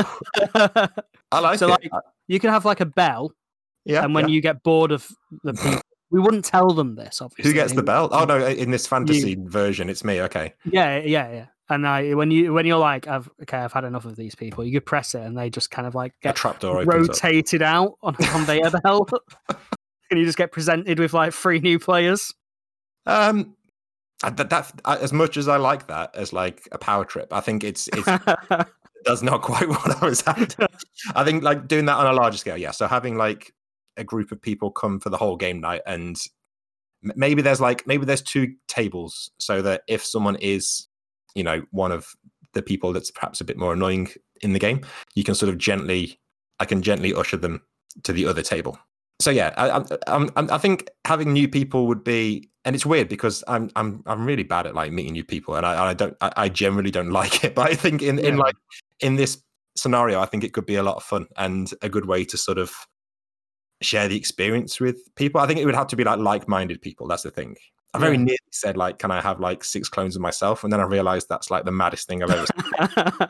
I like so it. Like, you can have like a bell, yeah. And when yeah. you get bored of the people, we wouldn't tell them this. Obviously, who gets the bell? Oh no, in this fantasy you, version, it's me. Okay. Yeah, yeah, yeah. And I, when you when you're like, I've okay, I've had enough of these people. You could press it, and they just kind of like get a trapdoor rotated out on a conveyor belt, and you just get presented with like three new players. Um, that, that as much as I like that as like a power trip, I think it's it's that's not quite what I was after. I think like doing that on a larger scale, yeah. So having like a group of people come for the whole game night, and maybe there's like maybe there's two tables, so that if someone is, you know, one of the people that's perhaps a bit more annoying in the game, you can sort of gently, I can gently usher them to the other table. So yeah, I, I, I think having new people would be, and it's weird because I'm I'm I'm really bad at like meeting new people, and I I don't I, I generally don't like it. But I think in, yeah. in like in this scenario, I think it could be a lot of fun and a good way to sort of share the experience with people. I think it would have to be like like-minded people. That's the thing. I very yeah. nearly said like, can I have like six clones of myself? And then I realized that's like the maddest thing I've ever seen.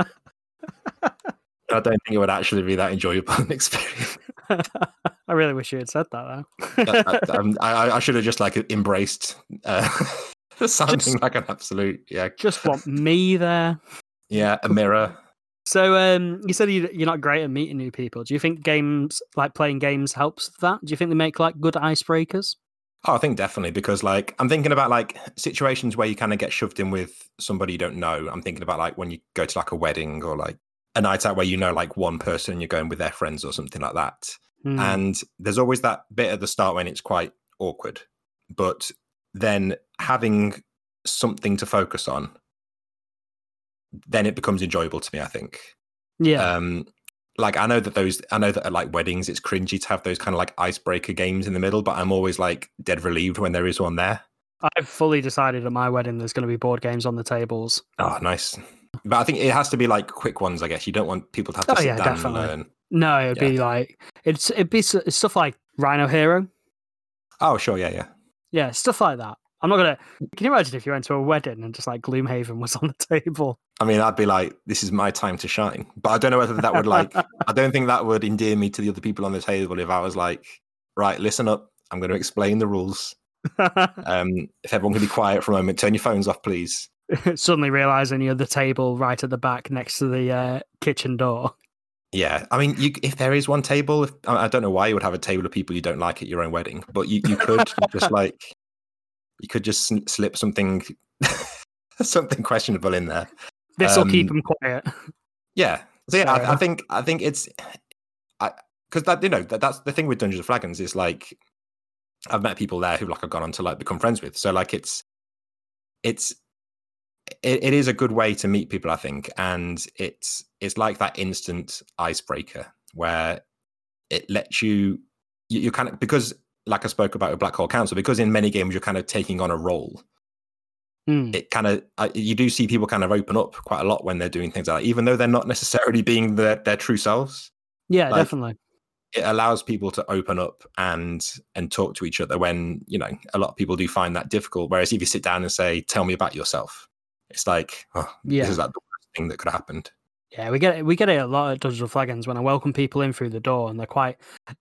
I don't think it would actually be that enjoyable an experience. I really wish you had said that though. um, I, I should have just like embraced uh, sounding just, like an absolute yeah. Just want me there. Yeah, a mirror. So um, you said you, you're not great at meeting new people. Do you think games like playing games helps with that? Do you think they make like good icebreakers? Oh, I think definitely, because like I'm thinking about like situations where you kind of get shoved in with somebody you don't know. I'm thinking about like when you go to like a wedding or like a night out where you know like one person, you're going with their friends or something like that. Hmm. And there's always that bit at the start when it's quite awkward, but then having something to focus on, then it becomes enjoyable to me, I think. Yeah. Um, like I know that those, I know that at like weddings, it's cringy to have those kind of like icebreaker games in the middle, but I'm always like dead relieved when there is one there. I've fully decided at my wedding there's going to be board games on the tables. Oh, nice. But I think it has to be like quick ones, I guess. You don't want people to have to oh, sit yeah, down definitely. and learn. No, it'd yeah. be like, it's it'd be it's stuff like Rhino Hero. Oh, sure, yeah, yeah. Yeah, stuff like that. I'm not going to... Can you imagine if you went to a wedding and just like Gloomhaven was on the table? I mean, I'd be like, this is my time to shine. But I don't know whether that would like... I don't think that would endear me to the other people on the table if I was like, right, listen up. I'm going to explain the rules. um, if everyone can be quiet for a moment, turn your phones off, please. Suddenly realizing you're the table right at the back next to the uh, kitchen door. Yeah, I mean, you, if there is one table, if, I don't know why you would have a table of people you don't like at your own wedding, but you, you could just like, you could just slip something, something questionable in there. This will um, keep them quiet. Yeah, so yeah, I, I think I think it's, I because that you know that, that's the thing with Dungeons and Dragons is like, I've met people there who like I've gone on to like become friends with. So like it's, it's. It, it is a good way to meet people, I think, and it's it's like that instant icebreaker where it lets you you, you kind of, because like I spoke about with Black Hole Council, because in many games you're kind of taking on a role. Mm. It kind of uh, you do see people kind of open up quite a lot when they're doing things like that, even though they're not necessarily being their their true selves. Yeah, like, definitely. It allows people to open up and and talk to each other when, you know, a lot of people do find that difficult. Whereas if you sit down and say, "Tell me about yourself," it's like, oh, yeah. this is like the worst thing that could have happened. Yeah, we get it. We get it a lot at Dungeons and Dragons when I welcome people in through the door, and they're quite,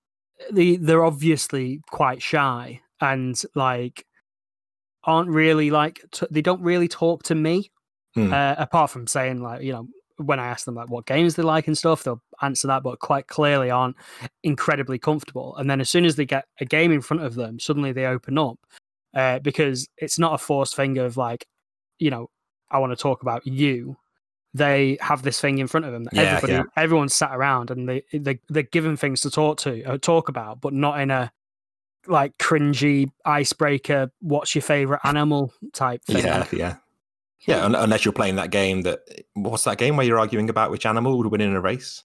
they they're obviously quite shy and like aren't really like t- they don't really talk to me, hmm. uh, apart from saying like, you know, when I ask them like what games they like and stuff, they'll answer that, but quite clearly aren't incredibly comfortable. And then as soon as they get a game in front of them, suddenly they open up, uh, because it's not a forced thing of like, you know, I want to talk about you. They have this thing in front of them that Yeah, everybody, yeah. everyone's sat around and they, they they're given things to talk to, or talk about, but not in a like cringy icebreaker. What's your favorite animal type thing? Yeah, yeah, yeah. un- Unless you're playing that game that what's that game where you're arguing about which animal would win in a race?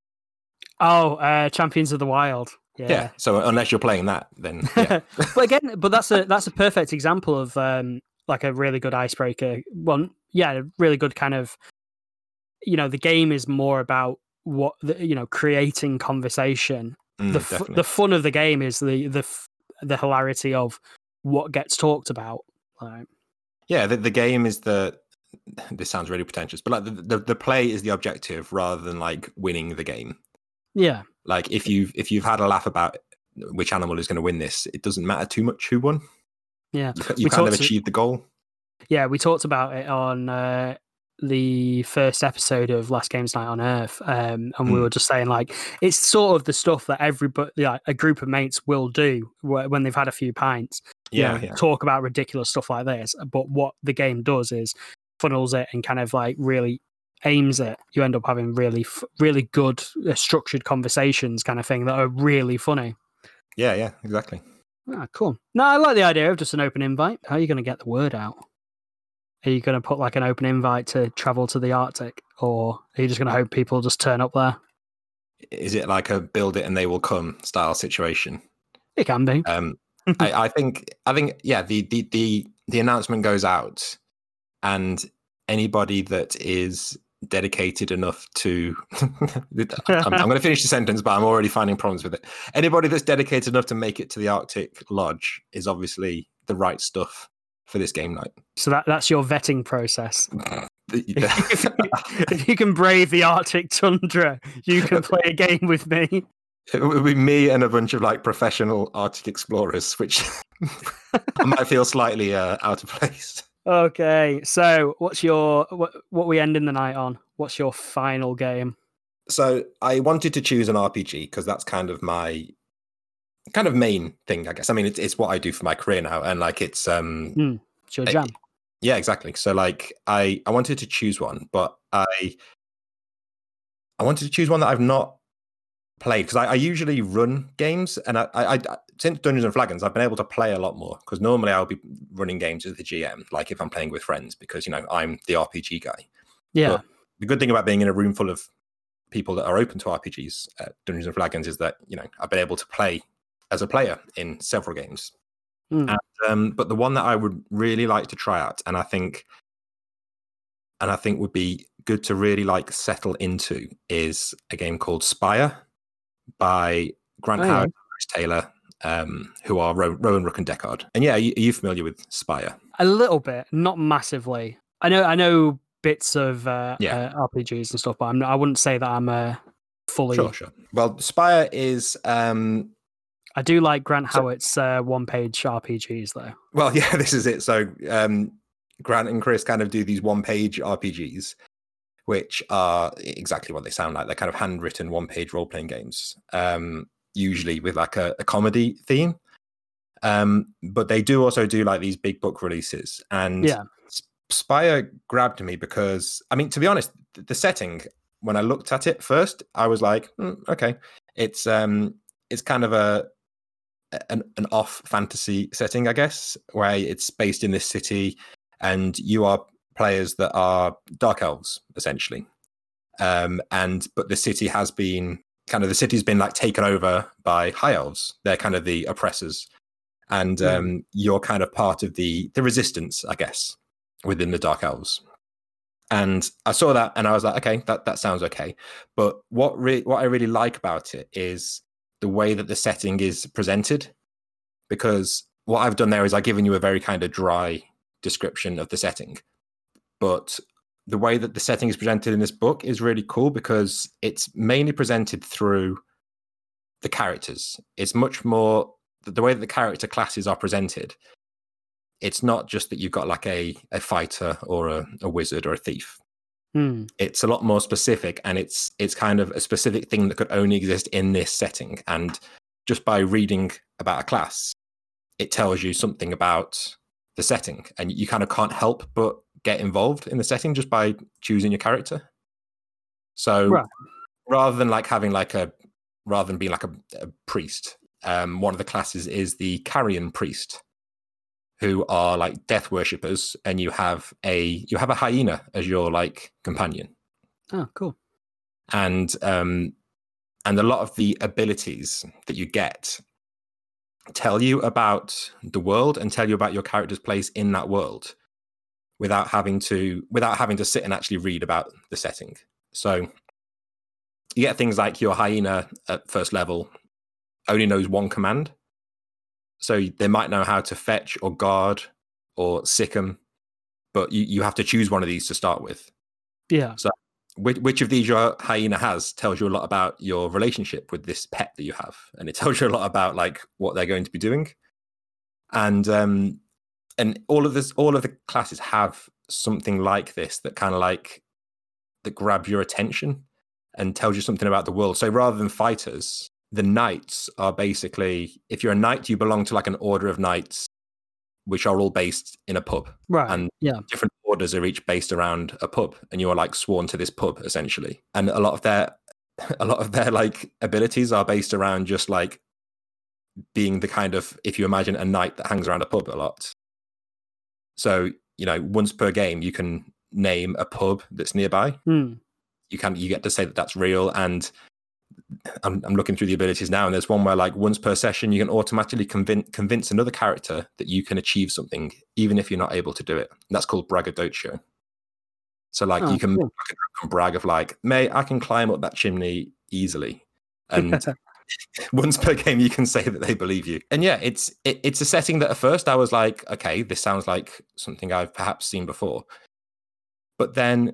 Oh, uh, Champions of the Wild. Yeah. Yeah. So unless you're playing that, then yeah. But again, but that's a that's a perfect example of um like a really good icebreaker. One, yeah, a really good kind of, you know, the game is more about what the, you know, creating conversation. Mm, the f- definitely. the fun of the game is the the f- the hilarity of what gets talked about. Like, yeah, the, the game is the. This sounds really pretentious, but like the, the the play is the objective rather than like winning the game. yeah, Like if you've if you've had a laugh about which animal is going to win this, it doesn't matter too much who won. yeah. You, you We kind of talked to- achieved the goal. Yeah, we talked about it on uh, the first episode of Last Games Night on Earth, um, and we Mm. were just saying like it's sort of the stuff that everybody, like a group of mates, will do wh- when they've had a few pints. You Yeah, know, yeah. talk about ridiculous stuff like this. But what the game does is funnels it and kind of like really aims it. You end up having really, f- really good uh, structured conversations, kind of thing, that are really funny. Yeah, yeah, exactly. Ah, cool. No, I like the idea of just an open invite. How are you going to get the word out? Are you going to put like an open invite to travel to the Arctic, or are you just going to hope people just turn up there? Is it like a build it and they will come style situation? It can be. Um, I, I think, I think, yeah. The, the the the announcement goes out, and anybody that is dedicated enough to, I'm, I'm going to finish the sentence, but I'm already finding problems with it. Anybody that's dedicated enough to make it to the Arctic Lodge is obviously the right stuff for this game night. So that that's your vetting process. The- if, you, if you can brave the Arctic tundra, you can play a game with me. It would be me and a bunch of like professional Arctic explorers, which I might feel slightly uh, out of place. Okay, so what's your what, what we end in the night on? What's your final game? So I wanted to choose an R P G because that's kind of my kind of main thing, I guess. I mean, it's it's what I do for my career now, and like it's um Mm, it's your jam. yeah, exactly. So like I I wanted to choose one, but I I wanted to choose one that I've not played because I, I usually run games, and I, I, I since Dungeons and Dragons I've been able to play a lot more because normally I'll be running games as the G M, like if I'm playing with friends, because you know I'm the R P G guy. Yeah, But the good thing about being in a room full of people that are open to R P Gs at Dungeons and Dragons is that you know I've been able to play as a player in several games. Mm. And, um, but the one that I would really like to try out, and I think, and I think would be good to really like settle into, is a game called Spire by Grant Oh, yeah. Howard and Chris Taylor, um, who are Ro- Rowan Rook and Deckard. And yeah, are you, are you familiar with Spire? A little bit, not massively. I know, I know bits of uh, Yeah. uh, R P Gs and stuff, but I'm, I wouldn't say that I'm uh, fully. Sure, sure. Well, Spire is. Um, I do like Grant So- Howitt's uh, one-page R P Gs, though. well, yeah, this is it. So um, Grant and Chris kind of do these one-page R P Gs, which are exactly what they sound like. They're kind of handwritten one-page role-playing games, um, usually with like a, a comedy theme. Um, but they do also do like these big book releases. And Yeah. Spire grabbed me because, I mean, to be honest, the setting, when I looked at it first, I was like, mm, okay, it's um, it's kind of a an, an off fantasy setting, I guess, where it's based in this city, and you are players that are dark elves essentially, um, and but the city has been kind of the city's been like taken over by high elves. They're kind of the oppressors, and um, mm. you're kind of part of the the resistance, I guess, within the dark elves. And I saw that, and I was like, okay, that that sounds okay. But what re- what I really like about it is the way that the setting is presented, because what I've done there is I've given you a very kind of dry description of the setting, but the way that the setting is presented in this book is really cool because it's mainly presented through the characters. It's much more the way that the character classes are presented. It's not just that you've got like a, a fighter or a, a wizard or a thief. Hmm. It's a lot more specific, and it's it's kind of a specific thing that could only exist in this setting. And just by reading about a class, it tells you something about the setting, and you kind of can't help but get involved in the setting just by choosing your character. So right. rather than like having like a rather than being like a, a priest, um, one of the classes is the Carrion Priest, who are like death worshippers, and you have a you have a hyena as your like companion. Oh, cool. And um, and a lot of the abilities that you get tell you about the world and tell you about your character's place in that world, without having to without having to sit and actually read about the setting. So you get things like your hyena at first level only knows one command. So they might know how to fetch or guard or sick'em, but you, you have to choose one of these to start with. Yeah. So which, which of these your hyena has tells you a lot about your relationship with this pet that you have. And it tells you a lot about like what they're going to be doing. And um, and all of this, all of the classes have something like this that kind of like that grabs your attention and tells you something about the world. So rather than fighters, the knights are basically, if you're a knight, you belong to like an order of knights, which are all based in a pub. Right. And yeah. different orders are each based around a pub, and you are like sworn to this pub essentially. And a lot of their, a lot of their like abilities are based around just like being the kind of, if you imagine a knight that hangs around a pub a lot. So, you know, once per game, you can name a pub that's nearby. Mm. You can, you get to say that that's real. And I'm, I'm looking through the abilities now, and there's one where like once per session, you can automatically convince convince another character that you can achieve something, even if you're not able to do it. And that's called braggadocio. So like oh, you can, cool. can brag of like, mate, I can climb up that chimney easily. And once per game, you can say that they believe you. And yeah, it's it, it's a setting that at first I was like, okay, this sounds like something I've perhaps seen before. But then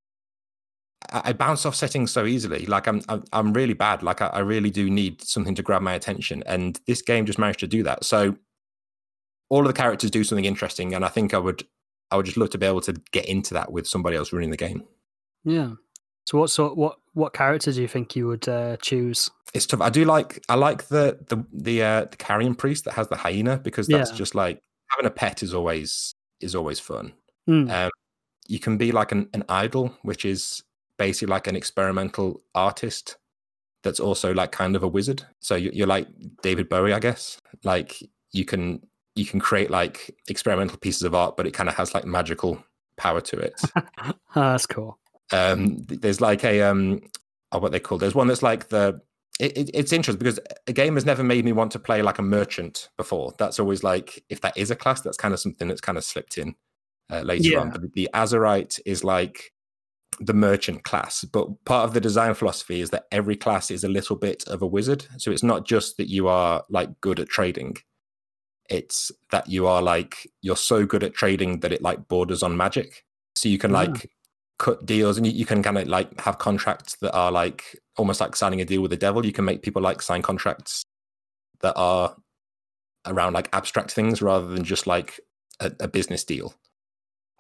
I bounce off settings so easily. Like I'm, I'm, I'm really bad. Like I, I really do need something to grab my attention, and this game just managed to do that. So all of the characters do something interesting, and I think I would, I would just love to be able to get into that with somebody else running the game. Yeah. So what sort, what, what characters do you think you would uh, choose? It's tough. I do like, I like the the the uh, the Carrion Priest that has the hyena, because that's yeah. just like having a pet is always is always fun. Mm. Um, you can be like an, an idol, which is basically like an experimental artist that's also like kind of a wizard. So you're like David Bowie, I guess. Like you can you can create like experimental pieces of art, but it kind of has like magical power to it. Oh, that's cool. Um, there's like a um, oh, what they call. There's one that's like the. It, it, it's interesting because a game has never made me want to play like a merchant before. That's always like, if that is a class, that's kind of something that's kind of slipped in uh, later yeah. on. But the Azurite is like the merchant class, but part of the design philosophy is that every class is a little bit of a wizard. So it's not just that you are like good at trading, it's that you are like, you're so good at trading that it like borders on magic. So you can yeah. like cut deals, and you, you can kind of like have contracts that are like almost like signing a deal with the devil. You can make people like sign contracts that are around like abstract things rather than just like a, a business deal.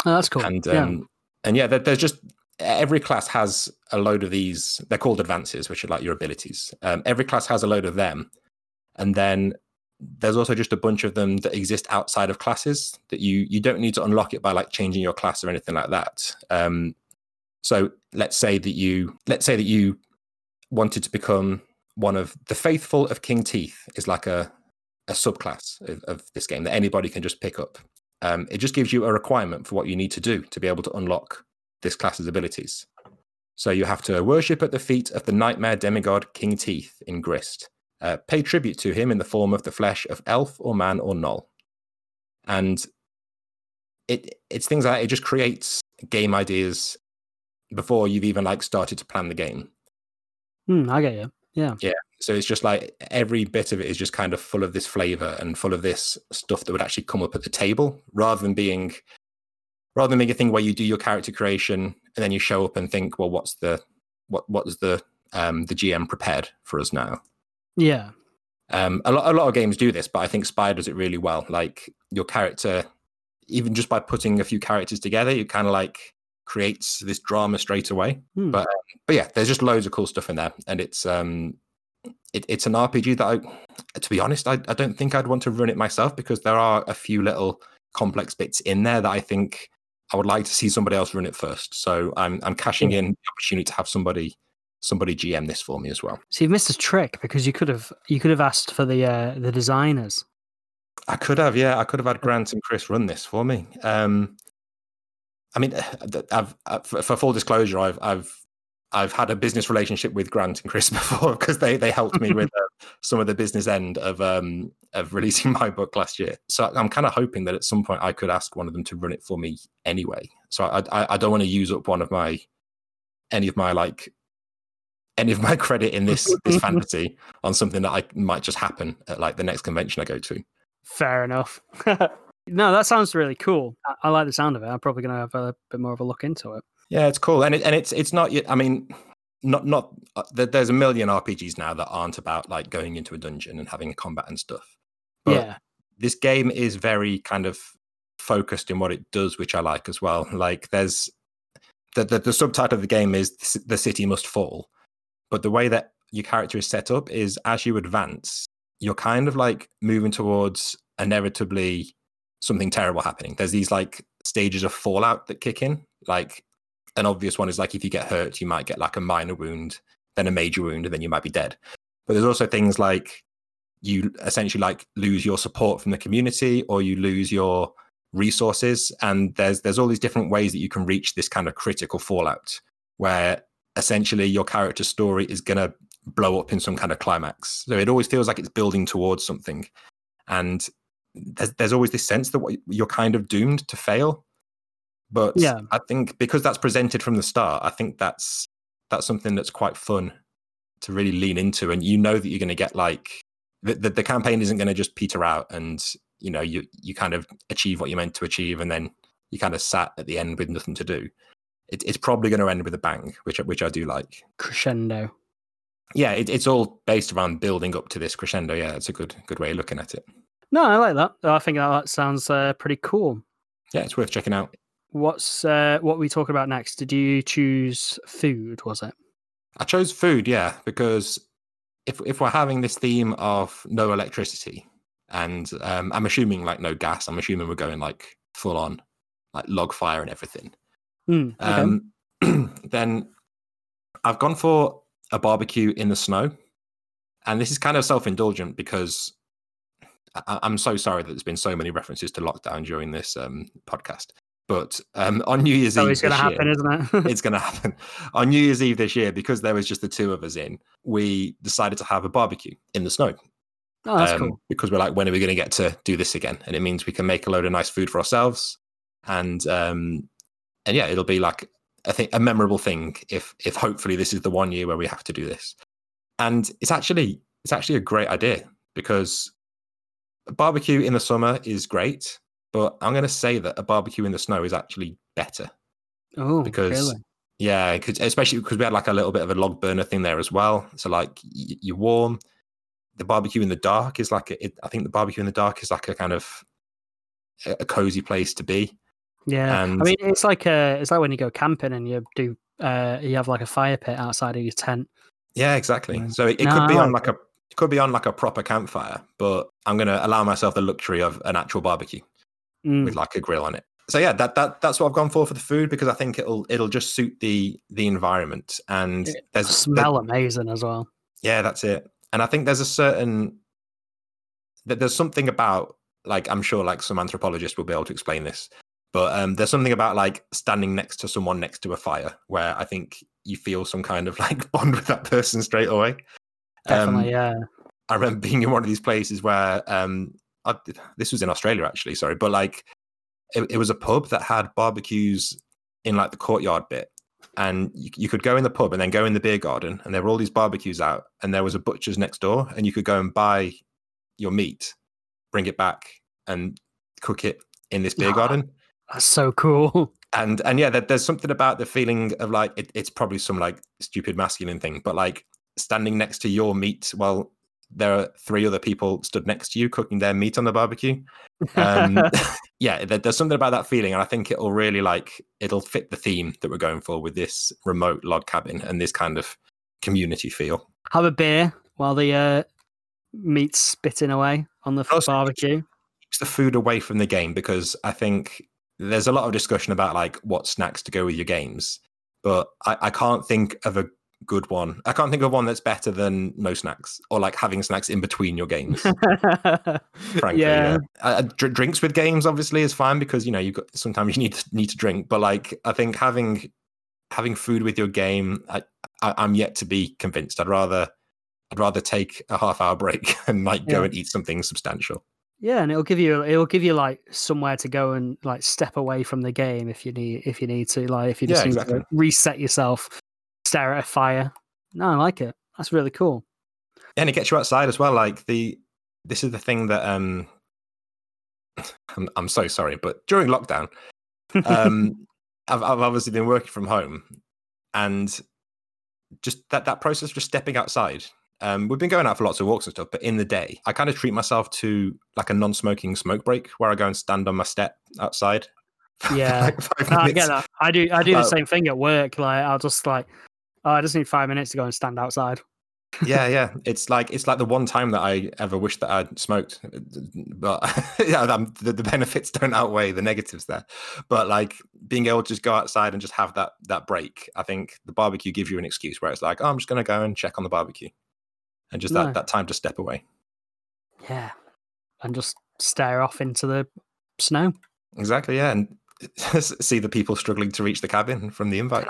Oh, that's cool. And yeah. um, and yeah, there, there's just every class has a load of these. They're called advances, which are like your abilities. Um, every class has a load of them, and then there's also just a bunch of them that exist outside of classes that you you don't need to unlock it by like changing your class or anything like that. Um, so let's say that you let's say that you wanted to become one of the faithful of King Teeth is like a a subclass of, of this game that anybody can just pick up. Um, it just gives you a requirement for what you need to do to be able to unlock this class's abilities. So you have to worship at the feet of the nightmare demigod King Teeth in Grist. Uh, pay tribute to him in the form of the flesh of elf or man or gnoll. And it it's things like it just creates game ideas before you've even like started to plan the game. Hmm, I get you. Yeah. Yeah. So it's just like every bit of it is just kind of full of this flavor and full of this stuff that would actually come up at the table rather than being rather than being a thing where you do your character creation and then you show up and think, well, what's the what what's the um the G M prepared for us now? Yeah. Um a lot a lot of games do this, but I think Spire does it really well. Like your character, even just by putting a few characters together, it kind of like creates this drama straight away. Hmm. But um, but yeah, there's just loads of cool stuff in there, and it's um it, it's an R P G that I, to be honest, I, I don't think I'd want to run it myself because there are a few little complex bits in there that I think I would like to see somebody else run it first. So I'm I'm cashing Yeah. in the opportunity to have somebody somebody G M this for me as well. So you've missed a trick because you could have you could have asked for the uh, the designers. I could have, yeah, I could have had Grant and Chris run this for me. Um, I mean, I've, I've for full disclosure, I've I've I've had a business relationship with Grant and Chris before because they they helped me with uh, some of the business end of um of releasing my book last year. So I'm kind of hoping that at some point I could ask one of them to run it for me anyway. So I I, I don't want to use up one of my any of my like any of my credit in this this fantasy on something that I might just happen at like the next convention I go to. Fair enough. No, that sounds really cool. I, I like the sound of it. I'm probably going to have a bit more of a look into it. Yeah, it's cool, and it, and it's it's not. I mean, not not. Uh, there's a million R P Gs now that aren't about like going into a dungeon and having combat and stuff. But yeah, this game is very kind of focused in what it does, which I like as well. Like, there's the the, the subtitle of the game is "The City Must Fall," but the way that your character is set up is as you advance, you're kind of like moving towards inevitably something terrible happening. There's these like stages of fallout that kick in. Like an obvious one is like if you get hurt, you might get like a minor wound, then a major wound, and then you might be dead. But there's also things like you essentially like lose your support from the community or you lose your resources. And there's there's all these different ways that you can reach this kind of critical fallout where essentially your character's story is going to blow up in some kind of climax. So it always feels like it's building towards something. And there's, there's always this sense that what, you're kind of doomed to fail. But yeah. I think because that's presented from the start, I think that's that's something that's quite fun to really lean into. And you know that you're going to get like, the, the, the campaign isn't going to just peter out and, you know, you, you kind of achieve what you're meant to achieve and then you kind of sat at the end with nothing to do. It, it's probably going to end with a bang, which, which I do like. Crescendo. Yeah, it, it's all based around building up to this crescendo. Yeah, it's a good good way of looking at it. No, I like that. I think that sounds uh, pretty cool. Yeah, it's worth checking out. What's uh, what we talking about next? Did you choose food? Was it? I chose food, yeah, because if if we're having this theme of no electricity, and um, I'm assuming like no gas, I'm assuming we're going like full on, like log fire and everything. Mm, okay. Um, then I've gone for a barbecue in the snow, and this is kind of self-indulgent because I, I'm so sorry that there's been so many references to lockdown during this um, podcast. But um, on New Year's so Eve, it's going to happen, year, isn't it? it's going to happen. On New Year's Eve this year, because there was just the two of us in, we decided to have a barbecue in the snow. Oh, that's um, cool. Because we're like, when are we going to get to do this again? And it means we can make a load of nice food for ourselves, and um, and yeah, it'll be like I think a memorable thing. If if hopefully this is the one year where we have to do this, and it's actually it's actually a great idea because a barbecue in the summer is great. But I'm going to say that a barbecue in the snow is actually better. Oh, because really? yeah, cause, especially because we had like a little bit of a log burner thing there as well. So like y- you're warm. The barbecue in the dark is like a, it, I think the barbecue in the dark is like a kind of a, a cozy place to be. Yeah, And I mean, it's like uh it's like when you go camping and you do, uh, you have like a fire pit outside of your tent. yeah, exactly. Yeah. So it, it No, could I be on like like it. a it could be on like a proper campfire, but I'm gonna allow myself the luxury of an actual barbecue with Mm. like a grill on it. So yeah, that that that's what I've gone for for the food because I think it'll it'll just suit the the environment and It there's there, smell amazing as well. yeah, that's it. And I think there's a certain that there's something about like I'm sure like some anthropologists will be able to explain this, but um, there's something about like standing next to someone next to a fire where I think you feel some kind of like bond with that person straight away. Definitely, Um, yeah. I remember being in one of these places where um, I, this was in Australia actually, sorry, but like it, it was a pub that had barbecues in like the courtyard bit. And you, you could go in the pub and then go in the beer garden, and there were all these barbecues out, and there was a butcher's next door, and you could go and buy your meat, bring it back, and cook it in this beer Oh, garden. that's so cool. And and yeah, there, there's something about the feeling of like it, it's probably some like stupid masculine thing, but like standing next to your meat while there are three other people stood next to you cooking their meat on the barbecue. Um, yeah, there, there's something about that feeling, and I think it'll really like it'll fit the theme that we're going for with this remote log cabin and this kind of community feel. Have a beer while the uh, meat's spitting away on the Also, barbecue. keeps the food away from the game because I think there's a lot of discussion about like what snacks to go with your games, but I, I can't think of a good one. I can't think of one that's better than no snacks or like having snacks in between your games. Frankly, yeah. yeah. Uh, dr- drinks with games obviously is fine because you know you got sometimes you need to, need to drink, but like I think having having food with your game, I, I, I'm yet to be convinced. I'd rather I'd rather take a half hour break and like go Yeah. and eat something substantial. Yeah, and it'll give you it'll give you like somewhere to go and like step away from the game if you need if you need to, like if you just Yeah, need exactly. to reset yourself, stare at a fire. No, I like it. That's really cool. Yeah, and it gets you outside as well. Like the this is the thing that um I'm I'm so sorry, but during lockdown, um I've I've obviously been working from home and just that that process of just stepping outside. Um, we've been going out for lots of walks and stuff, but in the day, I kind of treat myself to like a non-smoking smoke break where I go and stand on my step outside. For Yeah, like five no, I minutes. get that. I do. I do the Like, same thing at work. Like I'll just like, oh, I just need five minutes to go and stand outside. yeah, yeah. It's like it's like the one time that I ever wished that I'd smoked, but yeah, I'm, the, the benefits don't outweigh the negatives there. But like being able to just go outside and just have that that break, I think the barbecue gives you an excuse where it's like, oh, I'm just going to go and check on the barbecue, and just No. that that time to step away. Yeah, and just stare off into the snow. Exactly, yeah, and see the people struggling to reach the cabin from the invite.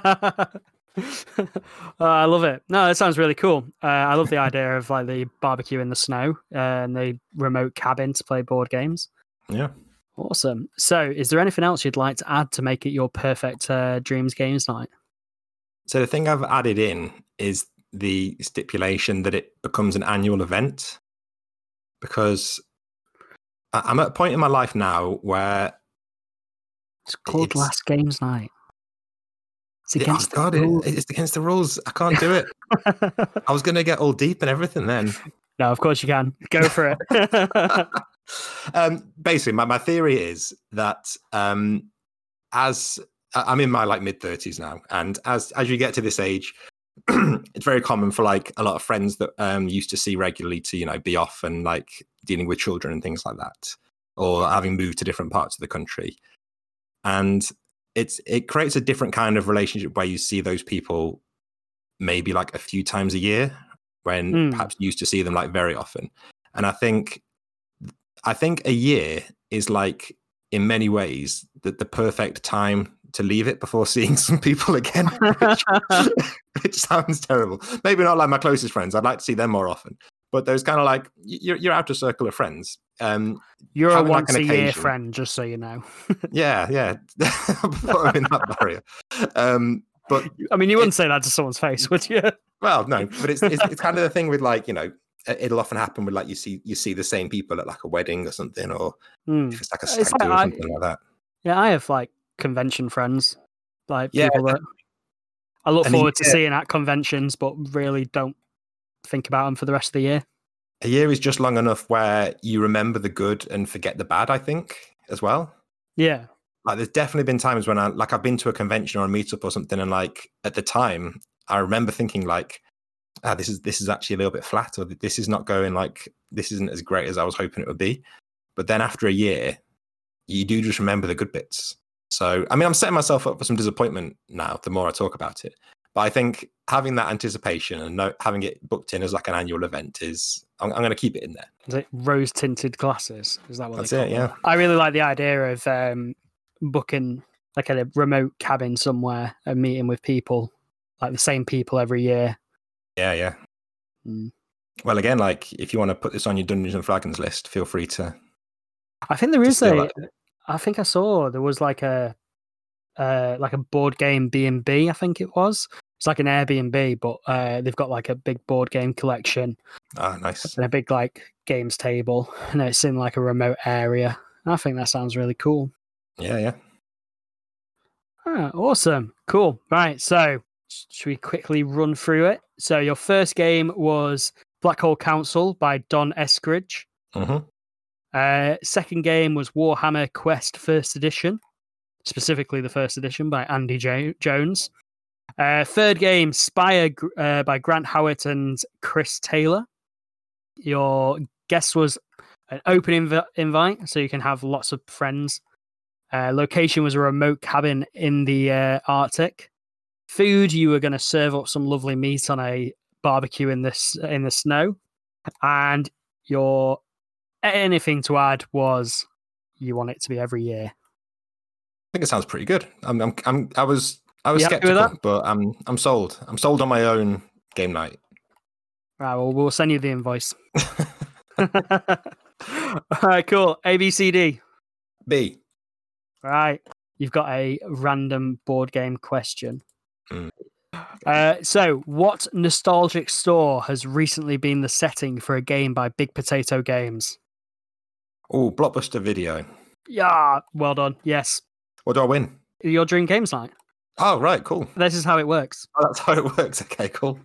uh, I love it. No, that sounds really cool. Uh, I love the idea of like the barbecue in the snow uh, and the remote cabin to play board games. Yeah. Awesome. So, is there anything else you'd like to add to make it your perfect uh, Dreams Games night? So the thing I've added in is the stipulation that it becomes an annual event, because I'm at a point in my life now where It's called it's, Last Games Night. It's against oh God, the rules. It, it's against the rules. I can't do it. I was going to get all deep and everything then. No, of course you can. Go for it. um, basically, my, my theory is that um, as I'm in my like mid thirties now, and as as you get to this age, it's very common for like a lot of friends that um used to see regularly to you know be off and like dealing with children and things like that, or having moved to different parts of the country, and it's it creates a different kind of relationship where you see those people maybe like a few times a year when Mm. perhaps you used to see them like very often. And I think I think a year is like in many ways the, the perfect time to leave it before seeing some people again, which, which sounds terrible. Maybe not like my closest friends. I'd like to see them more often. But those kind of like your your outer circle of friends. Um, You're a having, like, once an a year occasion- friend, just so you know. yeah, yeah, put them in that barrier. Um, but I mean, you wouldn't say that to someone's face, would you? well, no, but it's, it's it's kind of the thing with like you know it'll often happen with like you see you see the same people at like a wedding or something, or Mm. if it's like a It's stag do like or I- something like that. Yeah, I have like convention friends, like Yeah, people that I look and a forward to year- seeing at conventions, but really don't think about them for the rest of the year. A year is just long enough where you remember the good and forget the bad, I think, as well. Yeah, Like, there's definitely been times when I like I've been to a convention or a meetup or something, and like at the time, I remember thinking like, ah, this is this is actually a little bit flat, or this is not going like this isn't as great as I was hoping it would be. But then after a year, you do just remember the good bits. So, I mean, I'm setting myself up for some disappointment now, the more I talk about it. But I think having that anticipation and no, having it booked in as like an annual event is, I'm, I'm going to keep it in there. Is it rose-tinted glasses? Is that what That's they call it, yeah. it? I really like the idea of um, booking like a remote cabin somewhere and meeting with people, like the same people every year. Yeah, yeah. Mm. Well, again, like if you want to put this on your Dungeons and Dragons list, feel free to. I think there is steal a. that. I think I saw there was like a, uh, like a board game B and B. I think it was. It's like an Airbnb, but uh, they've got like a big board game collection. Ah, nice. And a big like games table, and it's in like a remote area. I think that sounds really cool. Yeah, yeah. Ah, awesome. Cool. Right. So, should we quickly run through it? So, your first game was Black Hole Council by Don Eskridge. Mm-hmm. Uh, second game was Warhammer Quest First Edition, specifically the first edition by Andy jo- Jones. Uh, third game, Spire uh, by Grant Howitt and Chris Taylor. Your guest was an open inv- invite, so you can have lots of friends. Uh, location was a remote cabin in the uh, Arctic. Food, you were going to serve up some lovely meat on a barbecue in this in the snow. And your anything to add was you want it to be every year. I think it sounds pretty good. I'm, I'm, I'm I was, I was You happy with skeptical, that? but I'm, I'm sold. I'm sold on my own game night. Right, well, we'll send you the invoice. All right, cool. A, B, C, D. B. Right, you've got a random board game question. Mm. Uh, so, what nostalgic store has recently been the setting for a game by Big Potato Games? Oh, Blockbuster Video. Yeah, well done. Yes. What do I win? Your dream games night. Oh, right, cool. This is how it works. Oh, that's how it works. Okay, cool.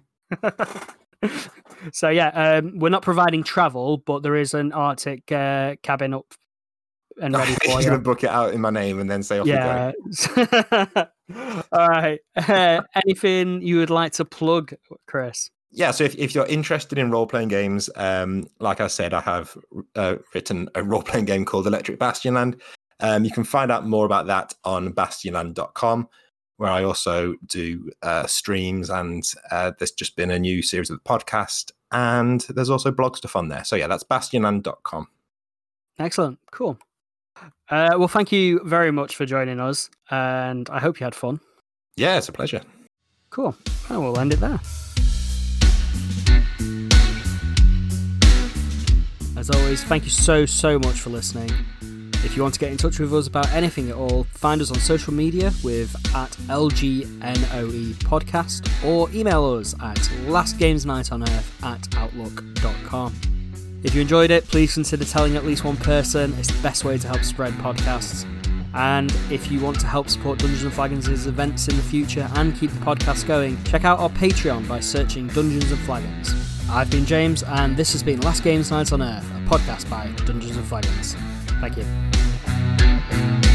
So yeah, um, we're not providing travel, but there is an Arctic uh, cabin up and ready for You're you. going to book it out in my name and then say off Yeah. you go. All right. Uh, anything you would like to plug, Chris? Yeah, so if, if you're interested in role-playing games, um, like I said, I have uh, written a role-playing game called Electric Bastionland. Um, you can find out more about that on bastionland dot com, where I also do uh, streams, and uh, there's just been a new series of the podcast, and there's also blog stuff on there. So yeah, that's bastionland dot com. Excellent. Cool. Uh, well, thank you very much for joining us, and I hope you had fun. Yeah, it's a pleasure. Cool. And we'll end it there. As always, thank you so, so much for listening. If you want to get in touch with us about anything at all, find us on social media with at L G N O E podcast, or email us at lastgamesnightonearth at outlook dot com. If you enjoyed it, please consider telling at least one person. It's the best way to help spread podcasts. And if you want to help support Dungeons and Flagons' events in the future and keep the podcast going, check out our Patreon by searching Dungeons and Flagons. I've been James, and this has been Last Games Night on Earth, a podcast by Dungeons and Flagons. Thank you.